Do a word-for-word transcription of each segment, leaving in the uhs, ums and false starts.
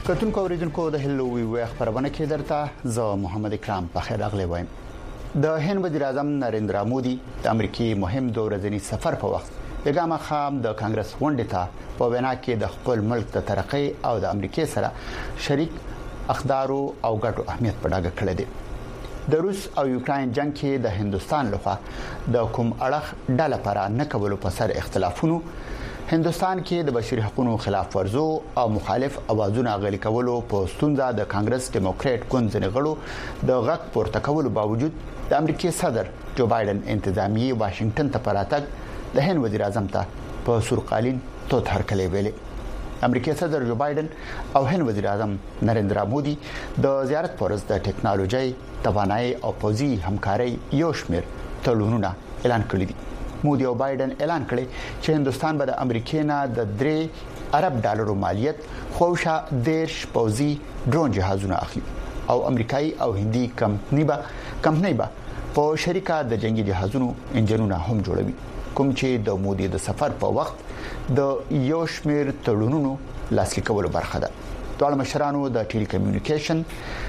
کتون کو اوریدونکو د هلو وی وی خبرونه کې درته زه محمد اکرام په خیر اغلی وایم. د هند وزیر اعظم نریندرا مودي د امریکای مهم دوه ورځنی سفر په وخت پیغام خام د کانګرس غونډې ته په وینا کې د خپل ملک د ترقۍ او د امریکای سره شریک اقدارو او ګټو اهمیت په ډاګه کړی دی. د روس او یوکرين جنگ کې د هندستان لخوا د کوم اړخ ډاله پر نه کولو په سر اختلافونو هندستان کې د بشري حقوقو خلاف ورزو او مخالف اوازونه غلي کولو په ستونزه د کانګرس ډیموکرات ګوند ځنغړو د غک پورته کولو باوجود د امریکای صدر جو بایدن انتظامی واشنگټن ته پراتګ د هند وزیر اعظم ته په سورقالین توت هرکلې ویلې. امریکای صدر جو بایدن او هند وزیر اعظم نریندرا مودي د زیارت پرز د ټکنالوژي توانایي او پوزي همکاري یو شمیر تړونونه اعلان کړی دي. مودي او بایدن اعلان کړی چې هندستان به د امریکای نه د درې ارب ډالرو مالیت خوشا دیش پوزي ډرون جهازونه اخلي او امریکایي او هندي کمپنی به کمپنی به په شریکه د جنگي جهازونو انجنونه هم جوړوي، کوم چې د مودي د سفر په وخت د یو شمیر تړونونو لاسلیک کولو برخه ده. ټول مشرانو د ټیلی کمیونیکیشن،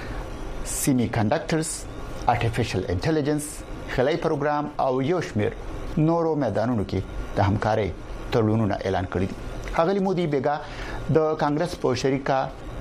سیمی کنډکټرز، آرټیفیشل انټيليجنس، خلای پروګرام او یو شمیر نورو میدانونو کې د همکارۍ تړونونه اعلان کړی دي. هغه مودي بیګا د کانګرس په شریکه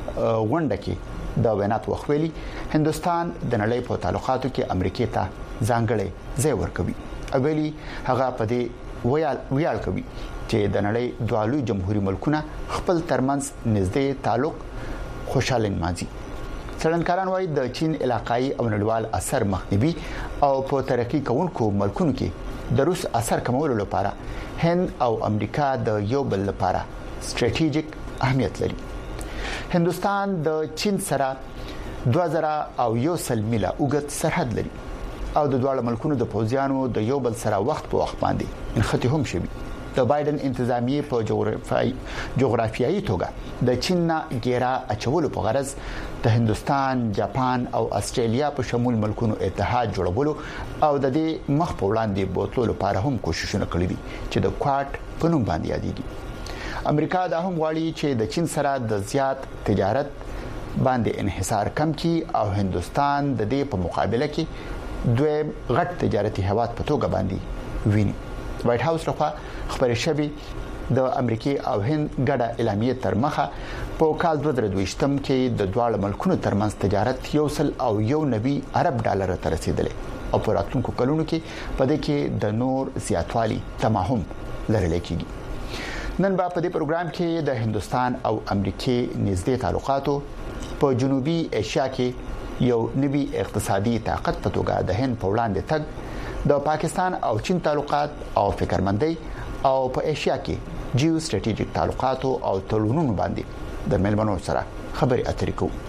غونډه کې د وینات وخويلي هندستان د نړۍ په تعلقاتو کې امریکای ته ځانګړی ځای ورکوي. اولی هغه په دې ویال ویال کوي چې د نړۍ دوه لوی جمهوریت ملکونه خپل ترمنځ نږدې تعلق خوشاله ماضي. څېړنکاران وايي د چین علاقائی او نړیوال اثر مخنیوي او په ترقی کوونکو ملکونو کې د روس اثر کمولو لپاره هند او امریکا د یو بل لپاره ستراتیژیک اهمیت لري. هندستان د چین سره دوه زره او یو سل میله اوږد سرحد لري او د دوه ملکونو د پوځیانو د یو بل سره وخت په وخت باندې انختی هم شوی. د بایدن انتظامی په جغرافیایي جغرافیایي توګه د چین نه ګیرا اچولو په غرض د هندستان، جاپان او استرالیا په شمول ملکونو اتحاد جوړولو او د دې مخ په وړاندې بوتلو لپاره هم کوششونه کړې دي چې د کواد په نوم باندې یادېږي. امریکا دا هم غواړي چې د چین سره د زیات تجارت باندې انحصار کم کړي او هندستان د دې په مقابله کې دوه غټ تجارتي هواد په توګه باندې ویني. وایټ هاوس لخوا خبري شوی د امریکای او هند ګډه اعلامیه تر مخه په کال دوه زره دویشتم کې د دوه ملکونو ترمنځ تجارت یو سل او یو نوي ارب ډالر ته رسیدلې او په راتلونکو کلونو کې په دې کې د نور زیاتوالي تمام لرل کېږي. نن په دې پروګرام کې د هندستان او امریکای نږدې تعلقاتو په جنوبي ایشیا کې یو نوي اقتصادي طاقت په توګه د هند په وړاندې تګ، د پاکستان او چین تعلقات او فکرمندۍ او په ایشیا کې جیو ستراتیژیک تعلقات او تړونونو باندې د ملمنو سره خبري اترې کوو.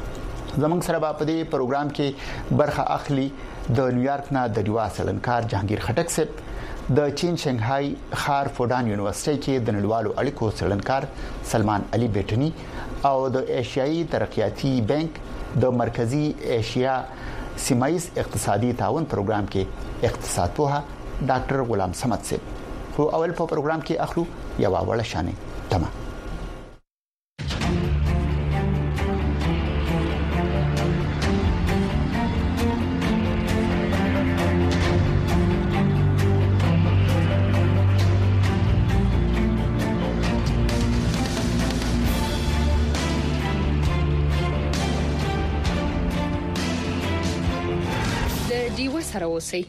زمونږ سره په دې پروګرام کې برخه اخلي د نیویارک نه د ډیوا سلنکار جهانگیر خټک صاحب، د چین شنغهای خار فودان یونیورسيټي کې د نړیوالو اړیکو سلنکار سلمان علي بیٹنی او د ایشیایي ترقیاتی بانک د مرکزی ایشیا سیمایز اقتصادي تعاون پروګرام کې اقتصاد پوها ډاکټر غلام صمد صاحب. خو اول په پروګرام کې اخلو یو اول شانې تمه. دیو سره اوسئ.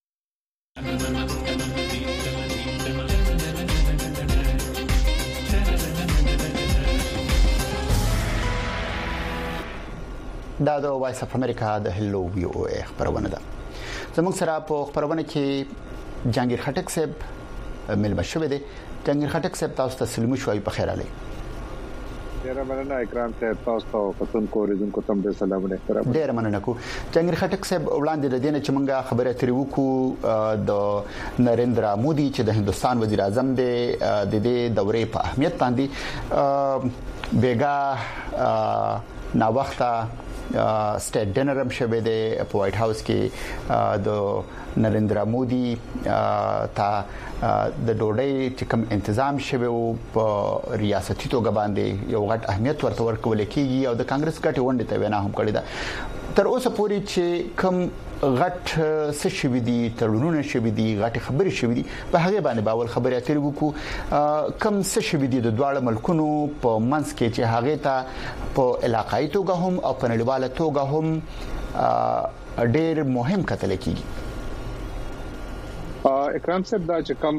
دا د وایس اف امریکا د هلو وی او ای خبرونه ده. زموږ سره په خبرونه کې جهانگیر خټک صاحب ملما شوی دی. جهانگیر خټک صاحب تاسو ته سلام شوي په خیر علي. ډیر مننه اکرام صاحب، تاسو ته پتون کو ریزن کو تم د سلام علیکم. ډیر مننه کو جهانگیر خټک صاحب. وړاندې د دینه چې مونږه خبره ترې وکړو د نریندرا مودي چې د هندستان وزیر اعظم دی د دې دورې په اهمیت باندې بیګا نا وخته سټیټ ډنر هم شوه د وایټ هاوس کې د نریندرا مودي تا د ډوډۍ چې کوم تنظیم شوه او په ریاستي توګه باندې یو غټ اهمیت ورته ورکول کیږي او د کانګرس ګټي ونډه ته وینا هم کړې ده تر اوسه پورې چې کوم غټ څه شوي دي تړونونه شوي دي غټ خبرې شوي دي په هغه باندې باور خبرې اترې وکړو کم څه شوي دي د دواړو ملکونو په منځ کې چې هغه ته په علاقايي توګه هم او په نړیواله توګه هم ډېر مهم کتل کیږي اکرام صاحب دا چې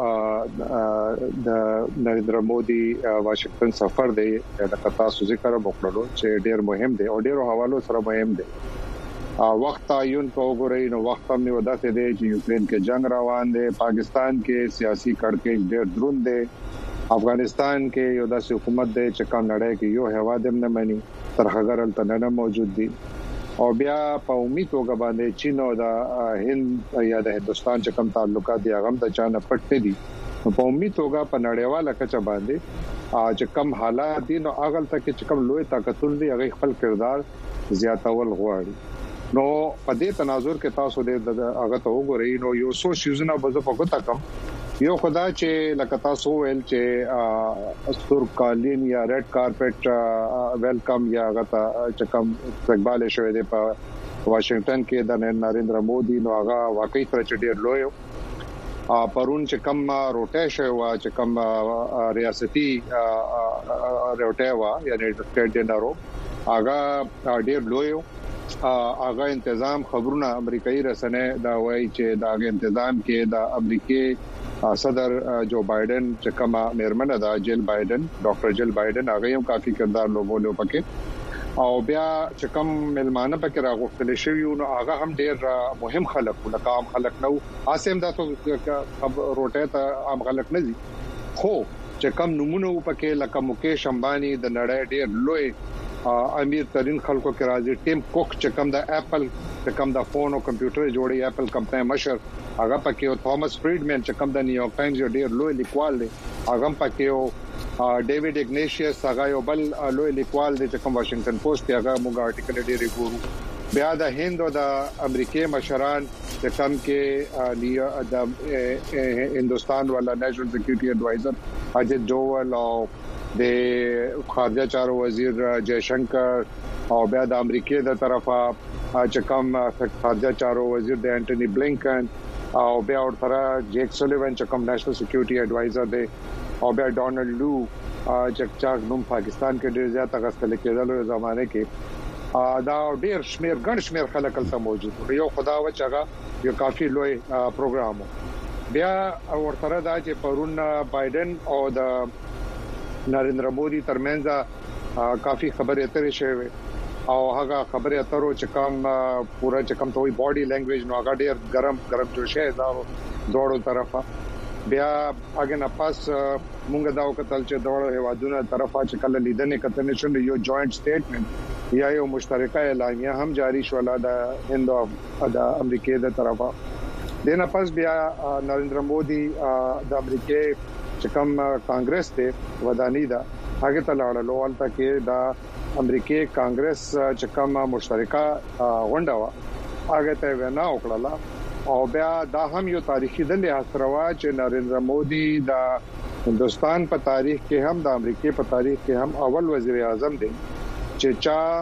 کومه د نریندرا مودي واشنگټن سفر دی د تاسو ذکر وکړلو چې ډېر مهم دی او ډېر حوالو سره مهم دی وخت تعین کو غوړی نو وخت هم نو داسې دی چې یوکرين کې جنگ روان دی پاکستان کې سیاسي کړکېچ ډېر دروند دی افغانستان کې یو داسې حکومت دی چې کوم نړۍ کې یو هوا دم نه مني ترخګرل تنه موجود دي او بیا په امید توګه باندې چین او د هند یا د هندستان چې کوم تعلقات دي هغه د چانه پټ دي په امید توګه په نړیواله کچه باندې چې کوم حالات دي نو اغل تک چې کوم لوی طاقتونه دي هغه خپل کردار زیاتول غواړي نو په دې تناظر کې تاسو د هغه ته وګورئ نو یو څو شیزونه به زه په کوته کم یو خدا چې لکه تاسو ویل چې استور قالین یا ریډ کارپټ ویلکم یا غته چې کوم استقبال شوی دی په واشنگټن کې د نریندرا مودي نو هغه واقعي تر چډیر لوی پرون چې کوم روټه شوی وا چې کوم ریاستي روټه وا یعنی سټیټ ډنرو هغه ډیر لوی هغه تنظیم خبرونه امریکایي رسنۍ دا وایي چې دا تنظیم کې د امریکای صدر جو بایدن چې کومه میرمنه دا جیل بایدن ډاکټر جیل بایدن هغه هم کافي کردار لوبولو پکې او بیا چې کوم ملمانه پکې راغوښتل شوی نو هغه هم ډیر مهم خلک لکه عام خلک نو اسیم دا ته روټه ته عام خلک نه دي خو چې کوم نمونه پکې لکه مکیش امبانی د نړۍ ډیر لوی امیر ترين خلکو کې راځي ټیم کوک چې کوم د اپل چې کوم د فون او کمپیوټر جوړي اپل کمپنۍ مشر هغه پکې او توماس فریډمن چې کوم د نیویارک ټایمز یو ډیر لوی لیکوال دی هغه پکې او ډیوډ ایگنیشیس هغه یو بل لوی لیکوال دی چې کوم واشنگټن پوسټ هغه موږ آرټیکل ډیر ګورو بیا د هند او د امریکای مشران چې کوم کې د هندستان ولا نېشنل سکیورټي اډوایزر اجit ډوول او د خارجه چارو وزیر جयशंकर او بیا د امریکای د طرفه چې کوم خارجه چارو وزیر د انټونی بلینکن او بیا ورته جیک سولیوان چې کوم نېشنل سکیورټي اډوایزر دی او بیا ډونالد لو چې چې نوم پاکستان کې ډیر زیات غسل کېدل په زمانه کې دا ډیر شمیر ګڼ شمیر خلک تل موجود یو خدا و چې یو کافي لوی پروګرام بیا ورته دا چې پرون بایدن او د نریندرا مودي ترمنځ کافي خبرې اترې شوې او هغه خبرې اترو چې کوم پورا چې کوم توي باډي لینګویج نو هغه ډیر ګرم ګرم جوړ شي دا دوړو طرفه بیا هغه نه پاس مونږ دا وکړل چې دوړو هوادونو طرفه چې کله لیدنې کتنې شو یو جوائنٹ سټیټمنټ یا یو مشترکه اعلامیه هم جاری شو د هند او د امریکای د طرفه دنه پاس بیا نریندرا مودي د امریکای چې کوم کانګرس ته ودانی دا هغه ته لاړلو ولته کې دا امریکای کانګرس چې کوم مشترکه غونډه وا هغه ته وینا وکړه او بیا دا هم یو تاریخي د لحاظ سره چې نریندرا مودي د هندستان په تاریخ کې هم د امریکای په تاریخ کې هم اول وزیر اعظم دی چې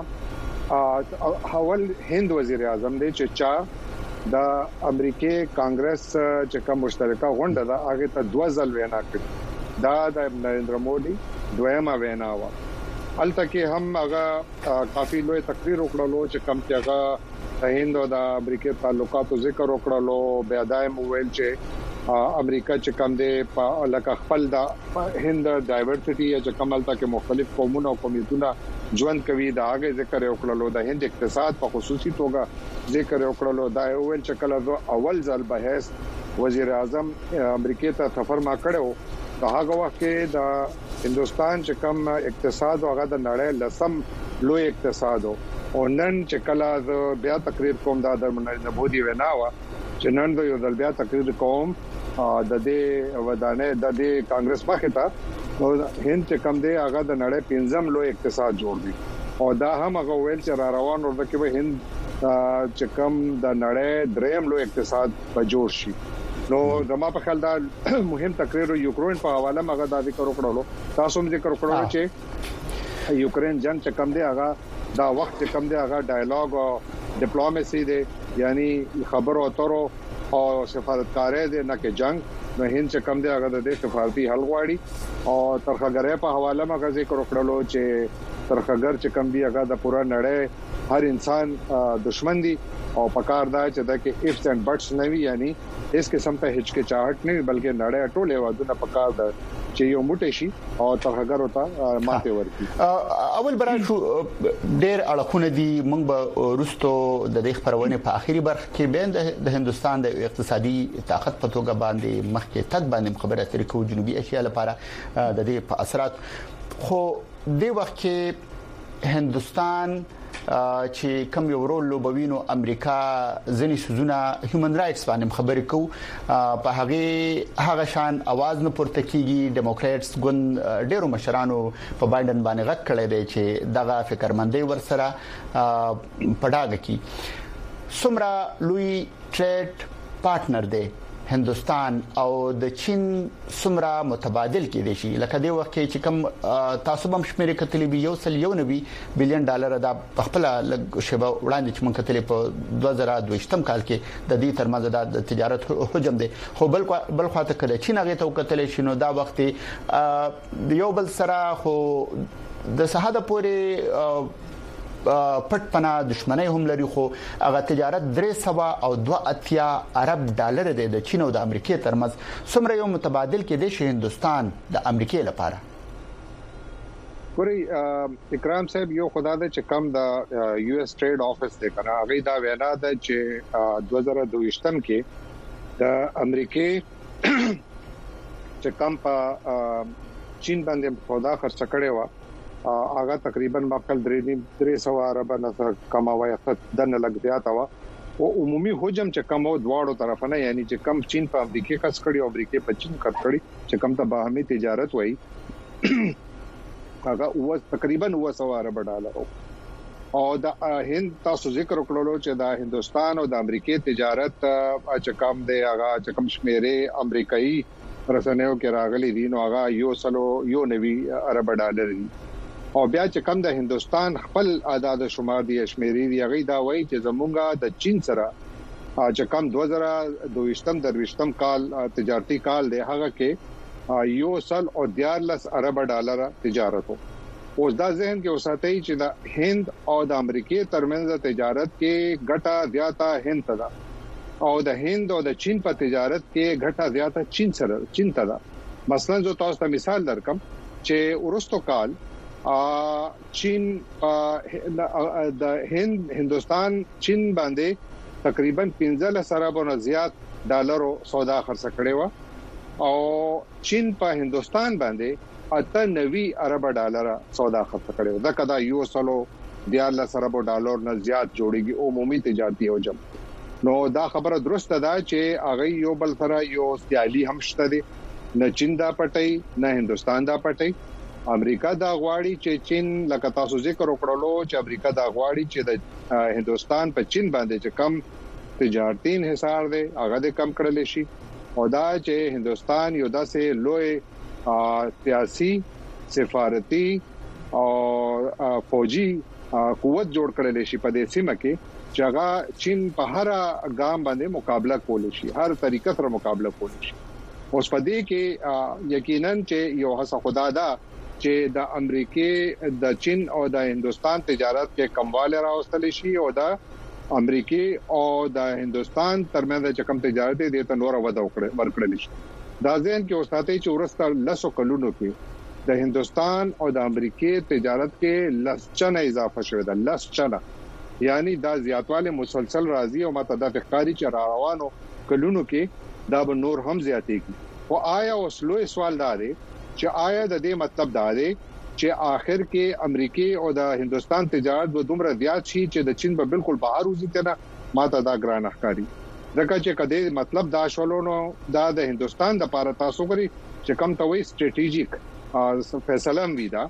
چا اول هند وزیر اعظم دی چې چا د امریکای کانګرس چې کوم مشترکه غونډه ده هغه ته دوه ځل وینا کړې دا د نریندرا مودي دویمه وینا و الته کې هم هغه کافي لوی تقریر وکړلو چې کوم چې هغه هند او د امریکای تعلقاتو ذکر وکړلو بیا دایم ویل چې امریکا چې کوم دی په لکه خپل د هند ډایورسټي یا چې کوم الته کې مختلف قومونه او قومیتونه ژوند کوي دا هغه ذکر وکړلو د هند اقتصاد په خصوصي توګه ذکر وکړلو دا ویل چې کله اول ځل به هیڅ وزیر اعظم امریکای ته سفر ما کړو دا هغه وخت کې د هندستان چې کوم اقتصاد او هغه د نړۍ لسم لوی اقتصاد او نن چې کله بیا تقریر کوم دا د نریندرا مودي وینا وا چې نن د یو ځل بیا تقریر کوم د دې ودانه د دې کانګرس مخه ته هند چې کوم دی هغه د نړۍ پنځم لوی اقتصاد جوړ دی او دا هم هغه ویل چې را روان ورته کې به هند چې کوم د نړۍ دریم لو اقتصاد په جوړ شي. نو زما په خیال دا مهم تقریر یوکرين په حواله مغه دا ذکر وکړلو. تاسو هم ذکر وکړو چې یوکرين جنگ چې کوم دی هغه دا وخت چې کوم دی هغه ډایالوګ او ډیپلوماسي دی، یعنی خبرو اترو او سفارتکاري دی، نه کې جنگ. نو هند چې کوم دی هغه د سفارتي حل غواړي او ترخګرې په حواله مغه ذکر وکړلو چې ترخګر چې کوم دی هغه د پوره نړۍ هر انسان دشمن دی او پکار دا چې دا کې ifs and buts نه وي، یعنی اس قسم ته هچکچاهټ نه بلکې نړۍ ټوله وادونه پکار ده چې یو موټی شي او ترخګر وتا ماته ورکی. اول برای شو ډېر اړخونه دي، موږ به رستو د دې خبرونه په اخیری برخه کې بیان د هندستان د اقتصادي طاقت په توګه باندې مخکې تک باندې خبره ترې کوو جنوبي اشیا لپاره د دې په اثرات. خو د وخت کې هندستان چې کوم یو رول لوبوینو امریکا ځنی سوزونه هیومن رائټس باندې خبرې کوي، په هغه هغه شان आवाज نه پورته کیږي. ډیموکراتس ګوند ډیرو مشرانو په بایدن باندې غږ کړی دی چې دغه فکرمندۍ ورسره پډاګه کی. سمرا لوی ټریډ پارټنر دی هندستان او د چین سمرا متبادل کې دي شي، لکه د وخت کې چې کوم تاسو هم شمیرې کتلې یو سل یو نوي بلین ډالر دا خپل شبه وړاندې چې مونږ کتلې په دوه زره دوه کال کې د دې ترمنځ د تجارت حجم دی. خو بل بل خواته کړي چین هغه ته کتلې شنو دا وخت یو بل سره خو د سهاده پورې پټ پنا دښمنۍ هم لري، خو هغه تجارت درې سوا او دوه اتیا ارب ډالر دی د چین او د امریکای ترمنځ. څومره یو متبادل کې دی هندستان د امریکای لپاره؟ ګوري اکرام صاحب، یو خدای د چې کم د یو اس ټریډ افیس دی کنه، هغه دا وینا ده چې دوه زره دوه کې د امریکای چې کم په چین باندې سودا خرڅ کړي و هغه تقریبا مقل درې سو ارب نه کماوي خدن لګ زیاته و او عمومي حجم چې کم او دواړو طرفه نه، یعنی چې کم چین په امریکای خرڅ کړي او امریکای په چین خرڅ کړي چې کم ته باهمي تجارت وای هغه او تقریبا او سو ارب ډالر او د هند تاسو ذکر وکړلو چې د هندستان او د امریکای تجارت چې کم دی هغه چې کم شمیره امریکایي رسنیو کې راغلي دي نو هغه یو سلو یو نوي ارب ډالر دي. او بیا چې کم د هندستان خپل اعداد شمار دي شمیرې دی هغه دا وایي چې زمونږه د چین سره چې کم دوه زره دوه درويشتم کال تجارتي کال دی هغه کې یو سل او دیارلس ارب ډالر تجارت وو. اوس دا ذهن کې اوساتای چې د هند او د امریکای ترمنځ تجارت کې ګټه زیاته هند ته ده او د هند او د چین په تجارت کې ګټه زیاته چین سره چین ته ده. مثلا جو تاسو ته مثال درکم چې ورستو کال چین د هند هندستان چین باندې تقریبا پنځه ارب نه زیات ډالر سودا خرڅ کړي و او چین په هندستان باندې اته نوي ارب ډالر سودا خرڅ کړي و. دا کدا یو سلو دیارلس ارب ډالر نه زیات جوړيږي عمومي تجارتي حجم. نو دا خبره درسته ده چې هغه یو بل سره یو سیالي هم شته دي، نه چین دا پټي نه هندستان دا پټي. امریکا دا غواړي چې چین لکه تاسو ذکر وکړلو چې امریکا دا غواړي چې د هندستان په چین باندې چې کم تجارتي انحصار دی هغه د کم کړل شي او دا چې هندستان یو داسې لوی سیاسي سفارتي او فوجي قوت جوړ کړل شي په دې سیمه کې چې هغه چین په هر ګام باندې مقابله کولی شي، هر طریقه سره مقابله کولی شي. اوس په دې کې یقینا چې یو هڅه خدا ده چې د امریکای د چین او د هندستان تجارت کې کمواله راوستل شي او د امریکای او د هندستان ترمنځ چې کم تجارت دي ته نور وده ورکړل شي. دا ځین کې اوساته چې ورسته لسو کلونو کې د هندستان او د امریکای تجارت کې لس چنه اضافه شوه ده، لس چنه، یعنی دا زیاتواله مسلسل راځي او ماته د فقاري چې روانو کلونو کې دا به نور هم زیاتېږي. او آیا اوس لوی سوال دا دی چې آیا د دې مطلب دا دی چې آخر کې امریکای او د هندستان تجارت به دومره زیات شي چې د چین په بالکل بهر وځي کنه؟ ماته دا ګران ښکاري. ځکه چې کله مطلب دا شولونو دا د هندستان د لپاره تاسو کوي چې کم ته وي سټریټیجیک فیصله وي دا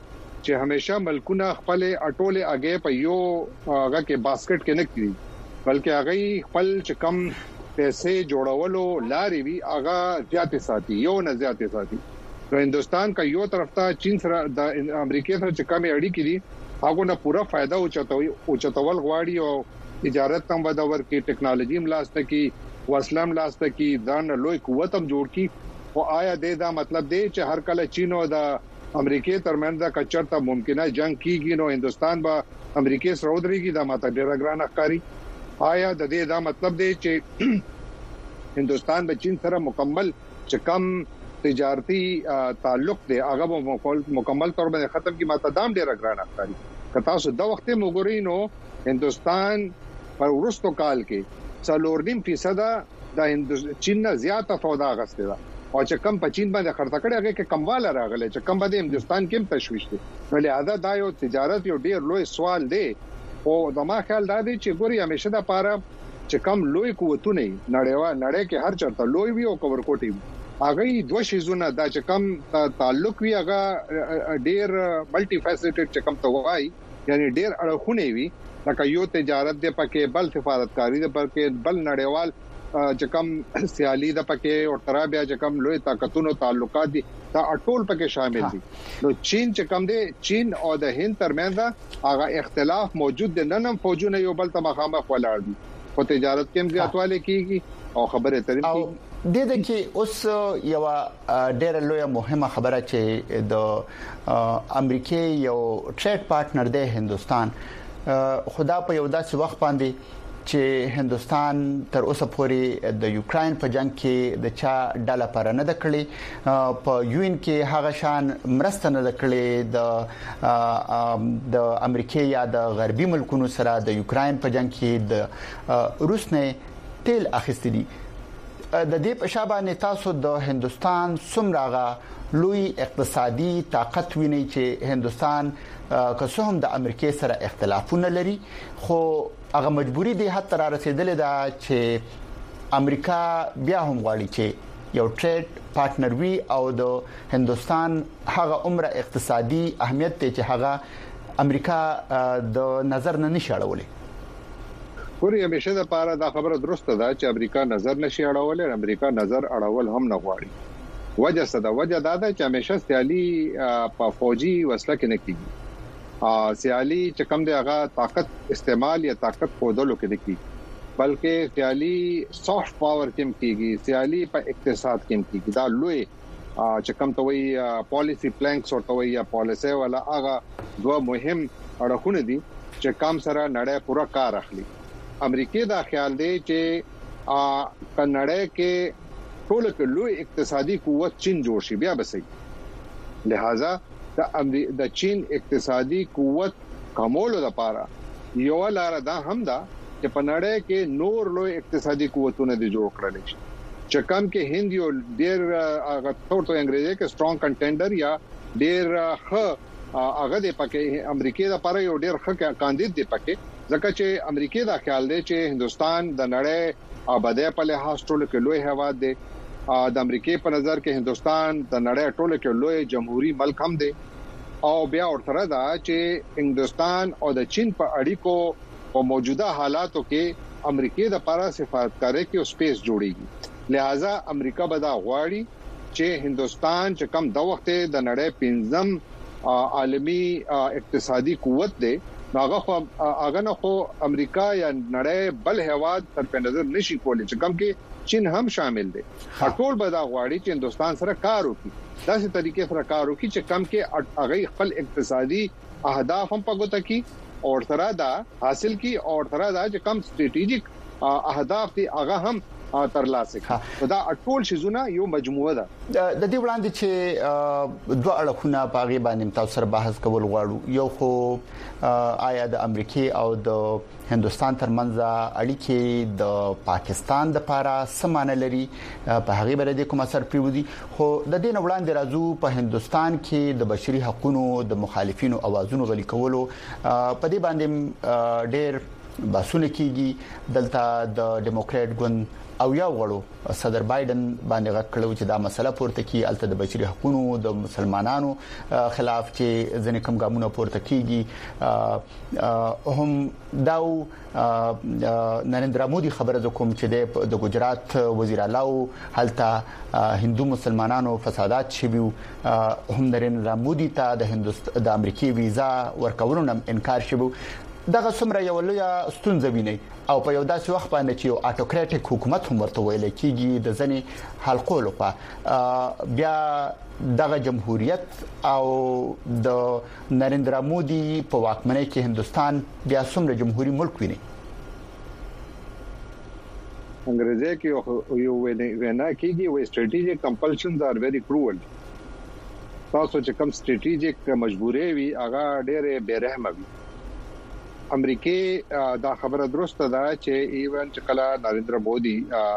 چې همیشه ملکونه خپل اټوله اگې په یو هغه کې باسکټ کې نه کړي بلکې هغه خپل چې کم پیسې جوړولو لارې وی هغه زیاتې ساتي یو نه زیاتې ساتي نو هندستان کا یو طرف ته چین سره د امریکا سره چې کمی اړیکې دي هغه نه پورا فائدہ اوچتوي اوچتول غواړي او تجارت تم ودور کې ټیکنالوژي ملاسته کې وسلم لاسته کې ځان لوی قوت هم جوړ کی او آیا دې دا مطلب دی چې هر کله چین او د امریکای ترمنځ د کچرته ممکنه جنگ کیږي نو هندستان به امریکای سره ودرېږي دا ماته ډېر ګران ښکاری آیا د دې دا مطلب دی چې هندستان به چین سره مکمل چې کم تجارتی تعلق دی هغه مکمل تور باندې ختم کی ماته دام ډېر ګران ښکاری کتا سو د وخت موګورینو هندستان پر ورستو کال کې څلور نیم فیصد د چین نه زیاته سودا غسته ده او چې کم په چین باندې خرڅ کړي هغه کې کمواله راغله چې کم باندې هندستان کې تشويش دي نو لہذا دا یو تجارت یو ډیر لوی سوال دی او زما خیال دا دی چې ګوري همیشه د پاره چې کم لوی قوتونه نړیوال نړۍ کې هر چرته لوی وي او کور کوټي هغه دوه شیزونه دا چې کم تعلق وي هغه ډیر ملټي فیسټډ چې کم ته وایي یعنی ډیر اړخونه وي لکه یو تجارت د پکې بل سفارتکاری د پکې بل نړیوال چې کوم سیالي د پکې او ترابیا چې کوم لوی طاقتونو تعلقات دي دا ټول پکې شامل دي نو چین چې کوم دي چین او د هند ترمنځ هغه اختلاف موجود دي نن هم فوجونه یو بل ته مخامخ ولاړ دي په تجارت کې هم زیاتواله کیږي او خبره ترې کیږي د دې کې اوس یو ډېر لوی مهمه خبره چې د امریکای یو ټریډ پارټنر دی هندستان خدا په یو داسې وخت باندې چې هندستان تر اوسه پورې د یوکرين په جنگ کې د چا ډاله پر نه د کړی په یوین کې هغه شان مرسته نه د کړی د د امریکا یا د غربي ملکونو سره د یوکرين په جنگ کې د روس نه تیل اخیستلی د دې په شابه تاسو د هندستان څومره لوی اقتصادي طاقت ویني چې هندستان که څه هم د امریکا سره اختلافونه لري خو هغه مجبوری دی حتی را رسیدلې ده چې امریکا بیا هم غواړي چې یو ټریډ پارټنر وي او د هندستان هغه عمره اقتصادي اهمیت ته چې هغه امریکا د نظر نه نشاړولې پوری همیشه د پاره دا خبره درسته ده چې امریکا نظر نشي اړولې امریکا نظر اړول هم نه غواړي وجه څه ده وجه دا ده چې همیشه سیالي په فوجي وسله کې نه کیږي سیالي چې کوم دی هغه طاقت استعمال یا طاقت خودلو کې دي بلکې سیالي سافټ پاور کې کیږي سیالي په اقتصاد کې کیږي دا لوی چې کوم ته وی پالیسی پلانکس او ته وی یا پالیسي ولا هغه دوه مهم اړخونه دي چې کم سره نړۍ پورا کار اخلي امریکای دا خیال دی چې ا نړۍ کې ټول کې لوی اقتصادي قوت چین جوړ شي بیا بسې لہذا د چین اقتصادي قوت کمولو لپاره یو لار دا هم دا چې په نړۍ کې نور لوی اقتصادي قوتونه دي جوړ کړل شي چې کم کې هند یو ډیر هغه ټوټو انګریزي کې سترونګ کنټینډر یا ډیر ښه هغه د پکې امریکای لپاره یو ډیر ښه کاندید دی پکې ځکه چې امریکای دا خیال دی چې هندستان د نړۍ آبادی په لحاظ ټول کې لوی هواد دی د امریکای په نظر کې هندستان د نړۍ ټوله کې لوی جمهوریت ملک هم دی او بیا ورته دا چې هندستان او د چین په اړیکو او موجوده حالاتو کې امریکای د لپاره سفارتکاري کې سپیس جوړیږي لہذا امریکا به دا غواړي چې هندستان چې کم د وخت د نړۍ پنځم عالمی اقتصادي قوت دی هغه هغه نه خو امریکا یا نړۍ بل هواد تر په نظر نشي کولای چې کم کې چین هم شامل دي ټول به دا غواړي چې هندستان سره کار وکړي داسې طریقې سره کار وکړي چې کم کې هغه خپل اقتصادي اهداف هم پګوت کی او تر دا حاصل کی او تر دا چې کم سټریټیجیک اهداف دي هغه هم ترلاسه کړي دا ټول شیزونه یو مجموعه ده د دې وړاندې چې دوه اړخونه په غي باندې تاسو سره بحث کول غواړو یو خو آیا د امریکای او د هندستان ترمنځ اړیکې د پاکستان د لپاره سمانه لري په هغه باندې کوم اثر پریودي خو د دې وړاندې راځو په هندستان کې د بشري حقوقو د مخالفینو اوازونو غلي کولو په دې باندې ډېر باسونه کیږي دلته د ډیموکرات ګوند او یا غړو صدر بایدن باندې غکړو چې دا مسله پورته کی الته د بشري حقوقو د مسلمانانو خلاف چې ځنې کوم ګامونه پورته کیږي هم داو نریندرا مودي خبره کوم چې د ګجرات وزیر اعلی هلته هندو مسلمانانو فسادات شویو هم نریندرا مودي ته د هندوستان د امریکای ویزا ورکولو نم انکار شوی دغه څومره یو لوی ستونزه ویني او په یو داسې وخت باندې چې یو اتوکراتیک حکومت هم ورته ویل کیږي د ځنې حلقو لخوا بیا دغه جمهوریت او د نریندرا مودي په واکمنۍ کې هندستان بیا څومره جمهوریت ملک ویني انګريزي کې یو وینا کیږي وي strategic compulsions are very cruel تاسو چې کوم strategic مجبورې وي هغه ډېره بیرحمه وي امریکای دا خبره درسته ده چې ایون چې کله نریندرا مودي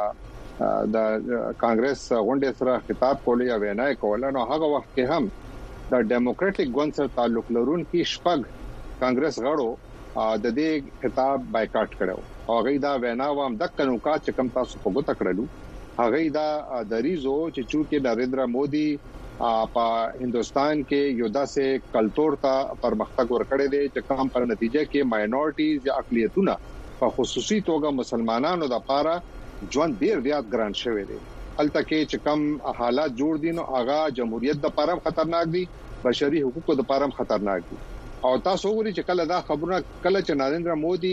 د کانګرس غونډې سره خطاب کولی یا وینا کوله نو هغه وخت کې هم د ډیموکراټک ګوند سره تعلق لرونکي شپږ کانګرس غړو د دې خطاب بایکاټ کړو هغه دا وینا وام د قانونکات چې کم تاسو په ګوت کړلو هغه دا دریزو چې چونکه نریندرا مودي په هندستان کې یو داسې کلچر ته پرمختګ ورکړی دی چې کوم په نتیجه کې ماینورټیز یا اقلیتونه په خصوصي توګه مسلمانانو د لپاره ژوند ډیر زیات ګران شوی دی الته کې چې کوم حالات جوړ دي نو هغه جمهوریت د لپاره خطرناک دي بشري حقوقو د لپاره خطرناک دي او تاسو وګورئ چې کله دا خبرونه کله چې نریندرا مودي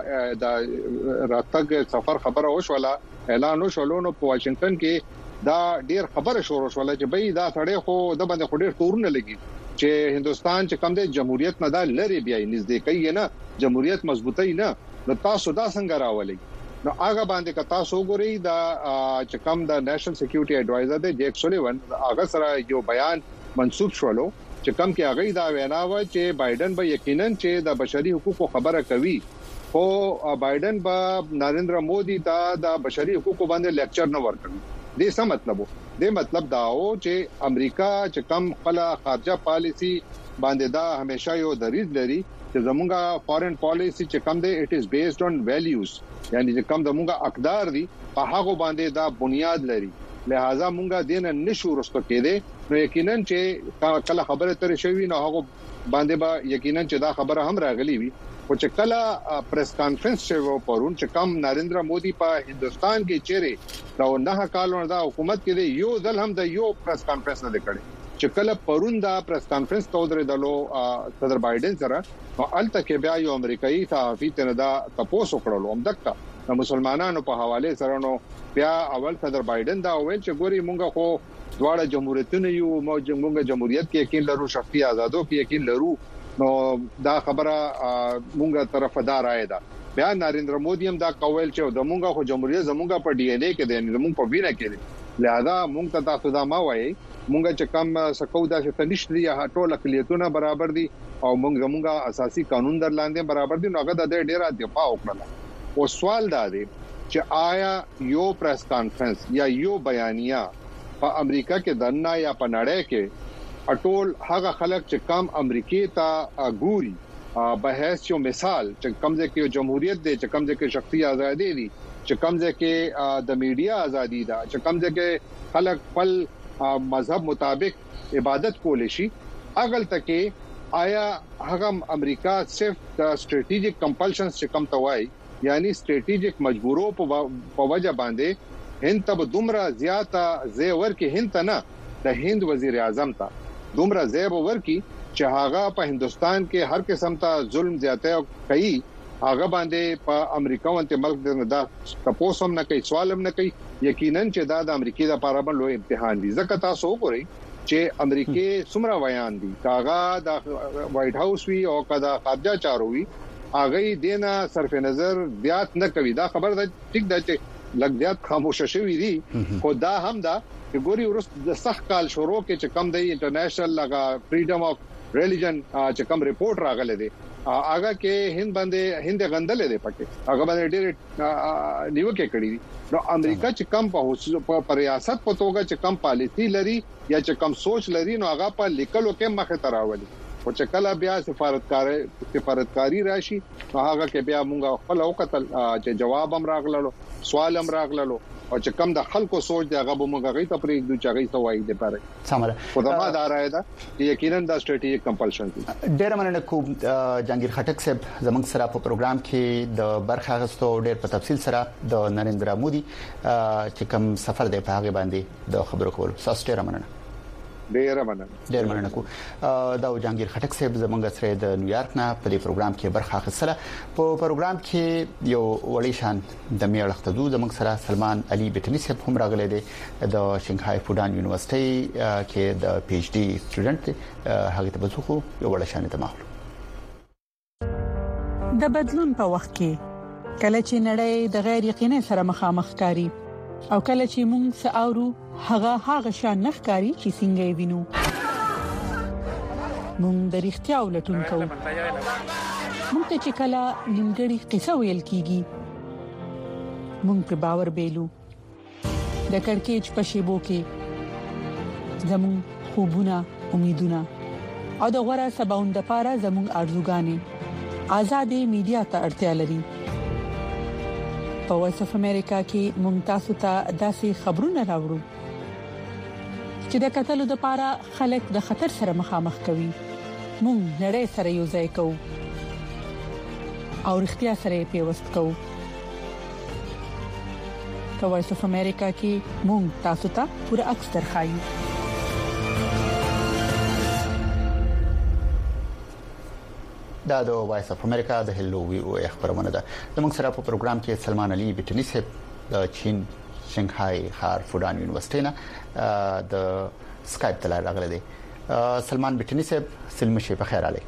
د راتګ سفر خبره وشوله اعلان وشولو نو په واشنگټن کې دا ډیر خبره شروع شوله چې بای دا سړی خو د باندې خډیر تورونه لګي چې هندستان چې کوم د جمهوریت نه دا لری بیا نږدې کوي نه جمهوریت مضبوطی نه نو تاسو دا څنګه راولي نو هغه باندې که تاسو وګورئ دا چې کوم د نېشنل سکیورټي اډوایزر دی جیک سولیوان هغه سره یو بیان منسوب شولو چې کوم کې هغه دا وینا و چې بایدن به یقینا چې د بشري حقوقو خبره کوي خو بایدن به نریندرا مودي ته د بشري حقوقو باندې لیکچر نه ورکوي دې څه مطلب وو دې مطلب دا و چې امریکا چې کوم خپل خارجه پالیسی باندې دا همیشه یو دریض لري چې زموږه فارن پالیسی چې کوم دی اټ از بیسډ اون ویلیوز یعنی چې کوم زموږه اقدار دي په هغه باندې دا بنیاد لري لہذا مونږه دین نشو رسټو کېده نو یقینا چې کله خبره تر شوی نو هغه باندې با یقینا چې دا خبره هم راغلی وي او چې کله پریس کانفرنس شوی پرون چې کوم نریندرا مودي په هندستان کې چیرې دا نه کالونه دا حکومت کې دی یو ځل هم د یو پریس کانفرنس نه کړي چې کله پرون دا پریس کانفرنس ته درېدلو صدر بایدن سره نو الته کې بیا یو امریکایي صحافي ته دا تاسو کړلو هم دکا د مسلمانانو په حواله سره نو بیا اول صدر بایدن دا ویل چې ګوري مونږ خو دواړه جمهوریتونه یو موږ جمهوریت کې یقین لرو شخصي آزادو کې یقین لرو نو دا خبره مونږه طرفدار آیدا بیا نریندرا مودي هم دا کویل چې د مونږه خو جمهوریت زمونږه په ډي ان اي کې دی زمونږ په وینه کې دی لہذا مونږ ته تاسو دا ما وایي مونږه چې کم سکو دا چې تنشت دي ټول اقلیتونه برابر دي او مونږ زمونږه اساسي قانون در لاندې برابر دي نو هغه د ډیره دفاع وکړه او سوال دا دی چې آیا یو پریس کانفرنس یا یو بیانیه په امریکا کې دنه یا په نړۍ کې اټول هغه خلک چې کم امریکای ته ګوري بحث یو مثال چې کمزې کې جمهوریت دی چې کمزې کې شخصي ازادي دي چې کمزې کې د میډیا ازادي ده چې کمزې کې خلک خپل مذهب مطابق عبادت کول شي اغل تکي آیا هغه امریکا صرف د سټریټیجیک کمپلشنز چې کم توای یعنی سټریټیجیک مجبورو په وجه باندې هند ته دومره زیاته زیور کې هند ته نه د هند وزیر اعظم ته دومره زیب ورکی چې هغه په هندستان کې هر قسم ته ظلم زیاته کوي هغه باندې په امریکا او ملک د تاسو هم نه کوي سوال هم نه کوي یقینا چې دا د امریکای د لپاره بل لوی امتحان دی ځکه تاسو وګورئ چې امریکای څومره ویان دي کاغه د وایټ هاوس وی او کدا خارجه چارو وی هغه دینه صرف نظر زیات نه کوي دا خبر ده ټیک ده چې لګ زیات خاموش شوی دي خو دا هم دا ګوري ورس د سخت کال شروع کې چې کم دی انټرنیشنل لگا فریډم اف ریلیجن چې کم ریپورت راغله دي هغه کې هند باندې هند غندلې دي پکې هغه باندې ډېر نیوکه کړې دي نو امریکا چې کم په ریاست په توګه چې کم پالیسی لري یا چې کم سوچ لري نو هغه په لیکلو کې مخه تراولي او چې کله بیا سفارتکاري سفارتکاری راشي هغه کې بیا مونږ خپل وکتل چې جواب هم راغللو سوال هم راغللو او چې کم د خلکو سوچ دی هغه به موږ غي ته پرې دوه چاغي سوای دی پاره سمره خدای دا راي دا یقینا دا سټریټیجیک کمپلشن دی ډیر مننه کوم جهانگیر خټک صاحب زمنګ سره په پروګرام کې د برخه غستو ډیر په تفصیل سره د نریندرا مودي چې کوم سفر دی په هغه باندې د خبرو کول ساس ډیر مننه ډیر مننه ډیر مننه کو دا جهانگیر خټک صاحب زمنګ سره د نیویارک نه په دې پروګرام کې برخه اخیستله په پروګرام کې یو وړي شان د میړخته دو زمنګ سره سلمان علي بټنی صاحب هم راغلی دی د شنغهای فودان یونیورسيټي کې د پی ایچ ډي سټوډنټ هغه ته بزخو یو وړي شان ته ماحول د بدلون په وخت کې کله چې نړۍ د غیر یقیني سره مخامخ کاری او کله چې موږ ساورو هغه هغه شان نخکاری چې څنګه وینو موږ د اړتیا ولټون کوو موږ ته چې کله نیمګړی قصه ویل کیږي موږ په باور بیلو د کڑکېچ په شیبو کې زموږ خوبونه امیدونه او د غوړه سباوند لپاره زموږ ارزوګانې آزادې میډیا ته اړتیا لري په وایس اف امریکا کې ممتاز ته داسې خبرونه راوړو چې د قتل د پاره خلک د خطر سره مخامخ کوي مونږ نړۍ سره یو ځای کوو او اړتیا سره پیوست کوو په وایس اف امریکا کې مونږ تاسو ته پوره عکس درخایو دا د وایس اف امریکا د هلو وی او خبرونه ده د موږ سره په پروګرام کې سلمان علي بټنی صاحب د چین شنغهای ښار فودان یونیورسيټي نه د سکایپ ته راغلی دی سلمان بټنی صاحب سلام شي په خیر علي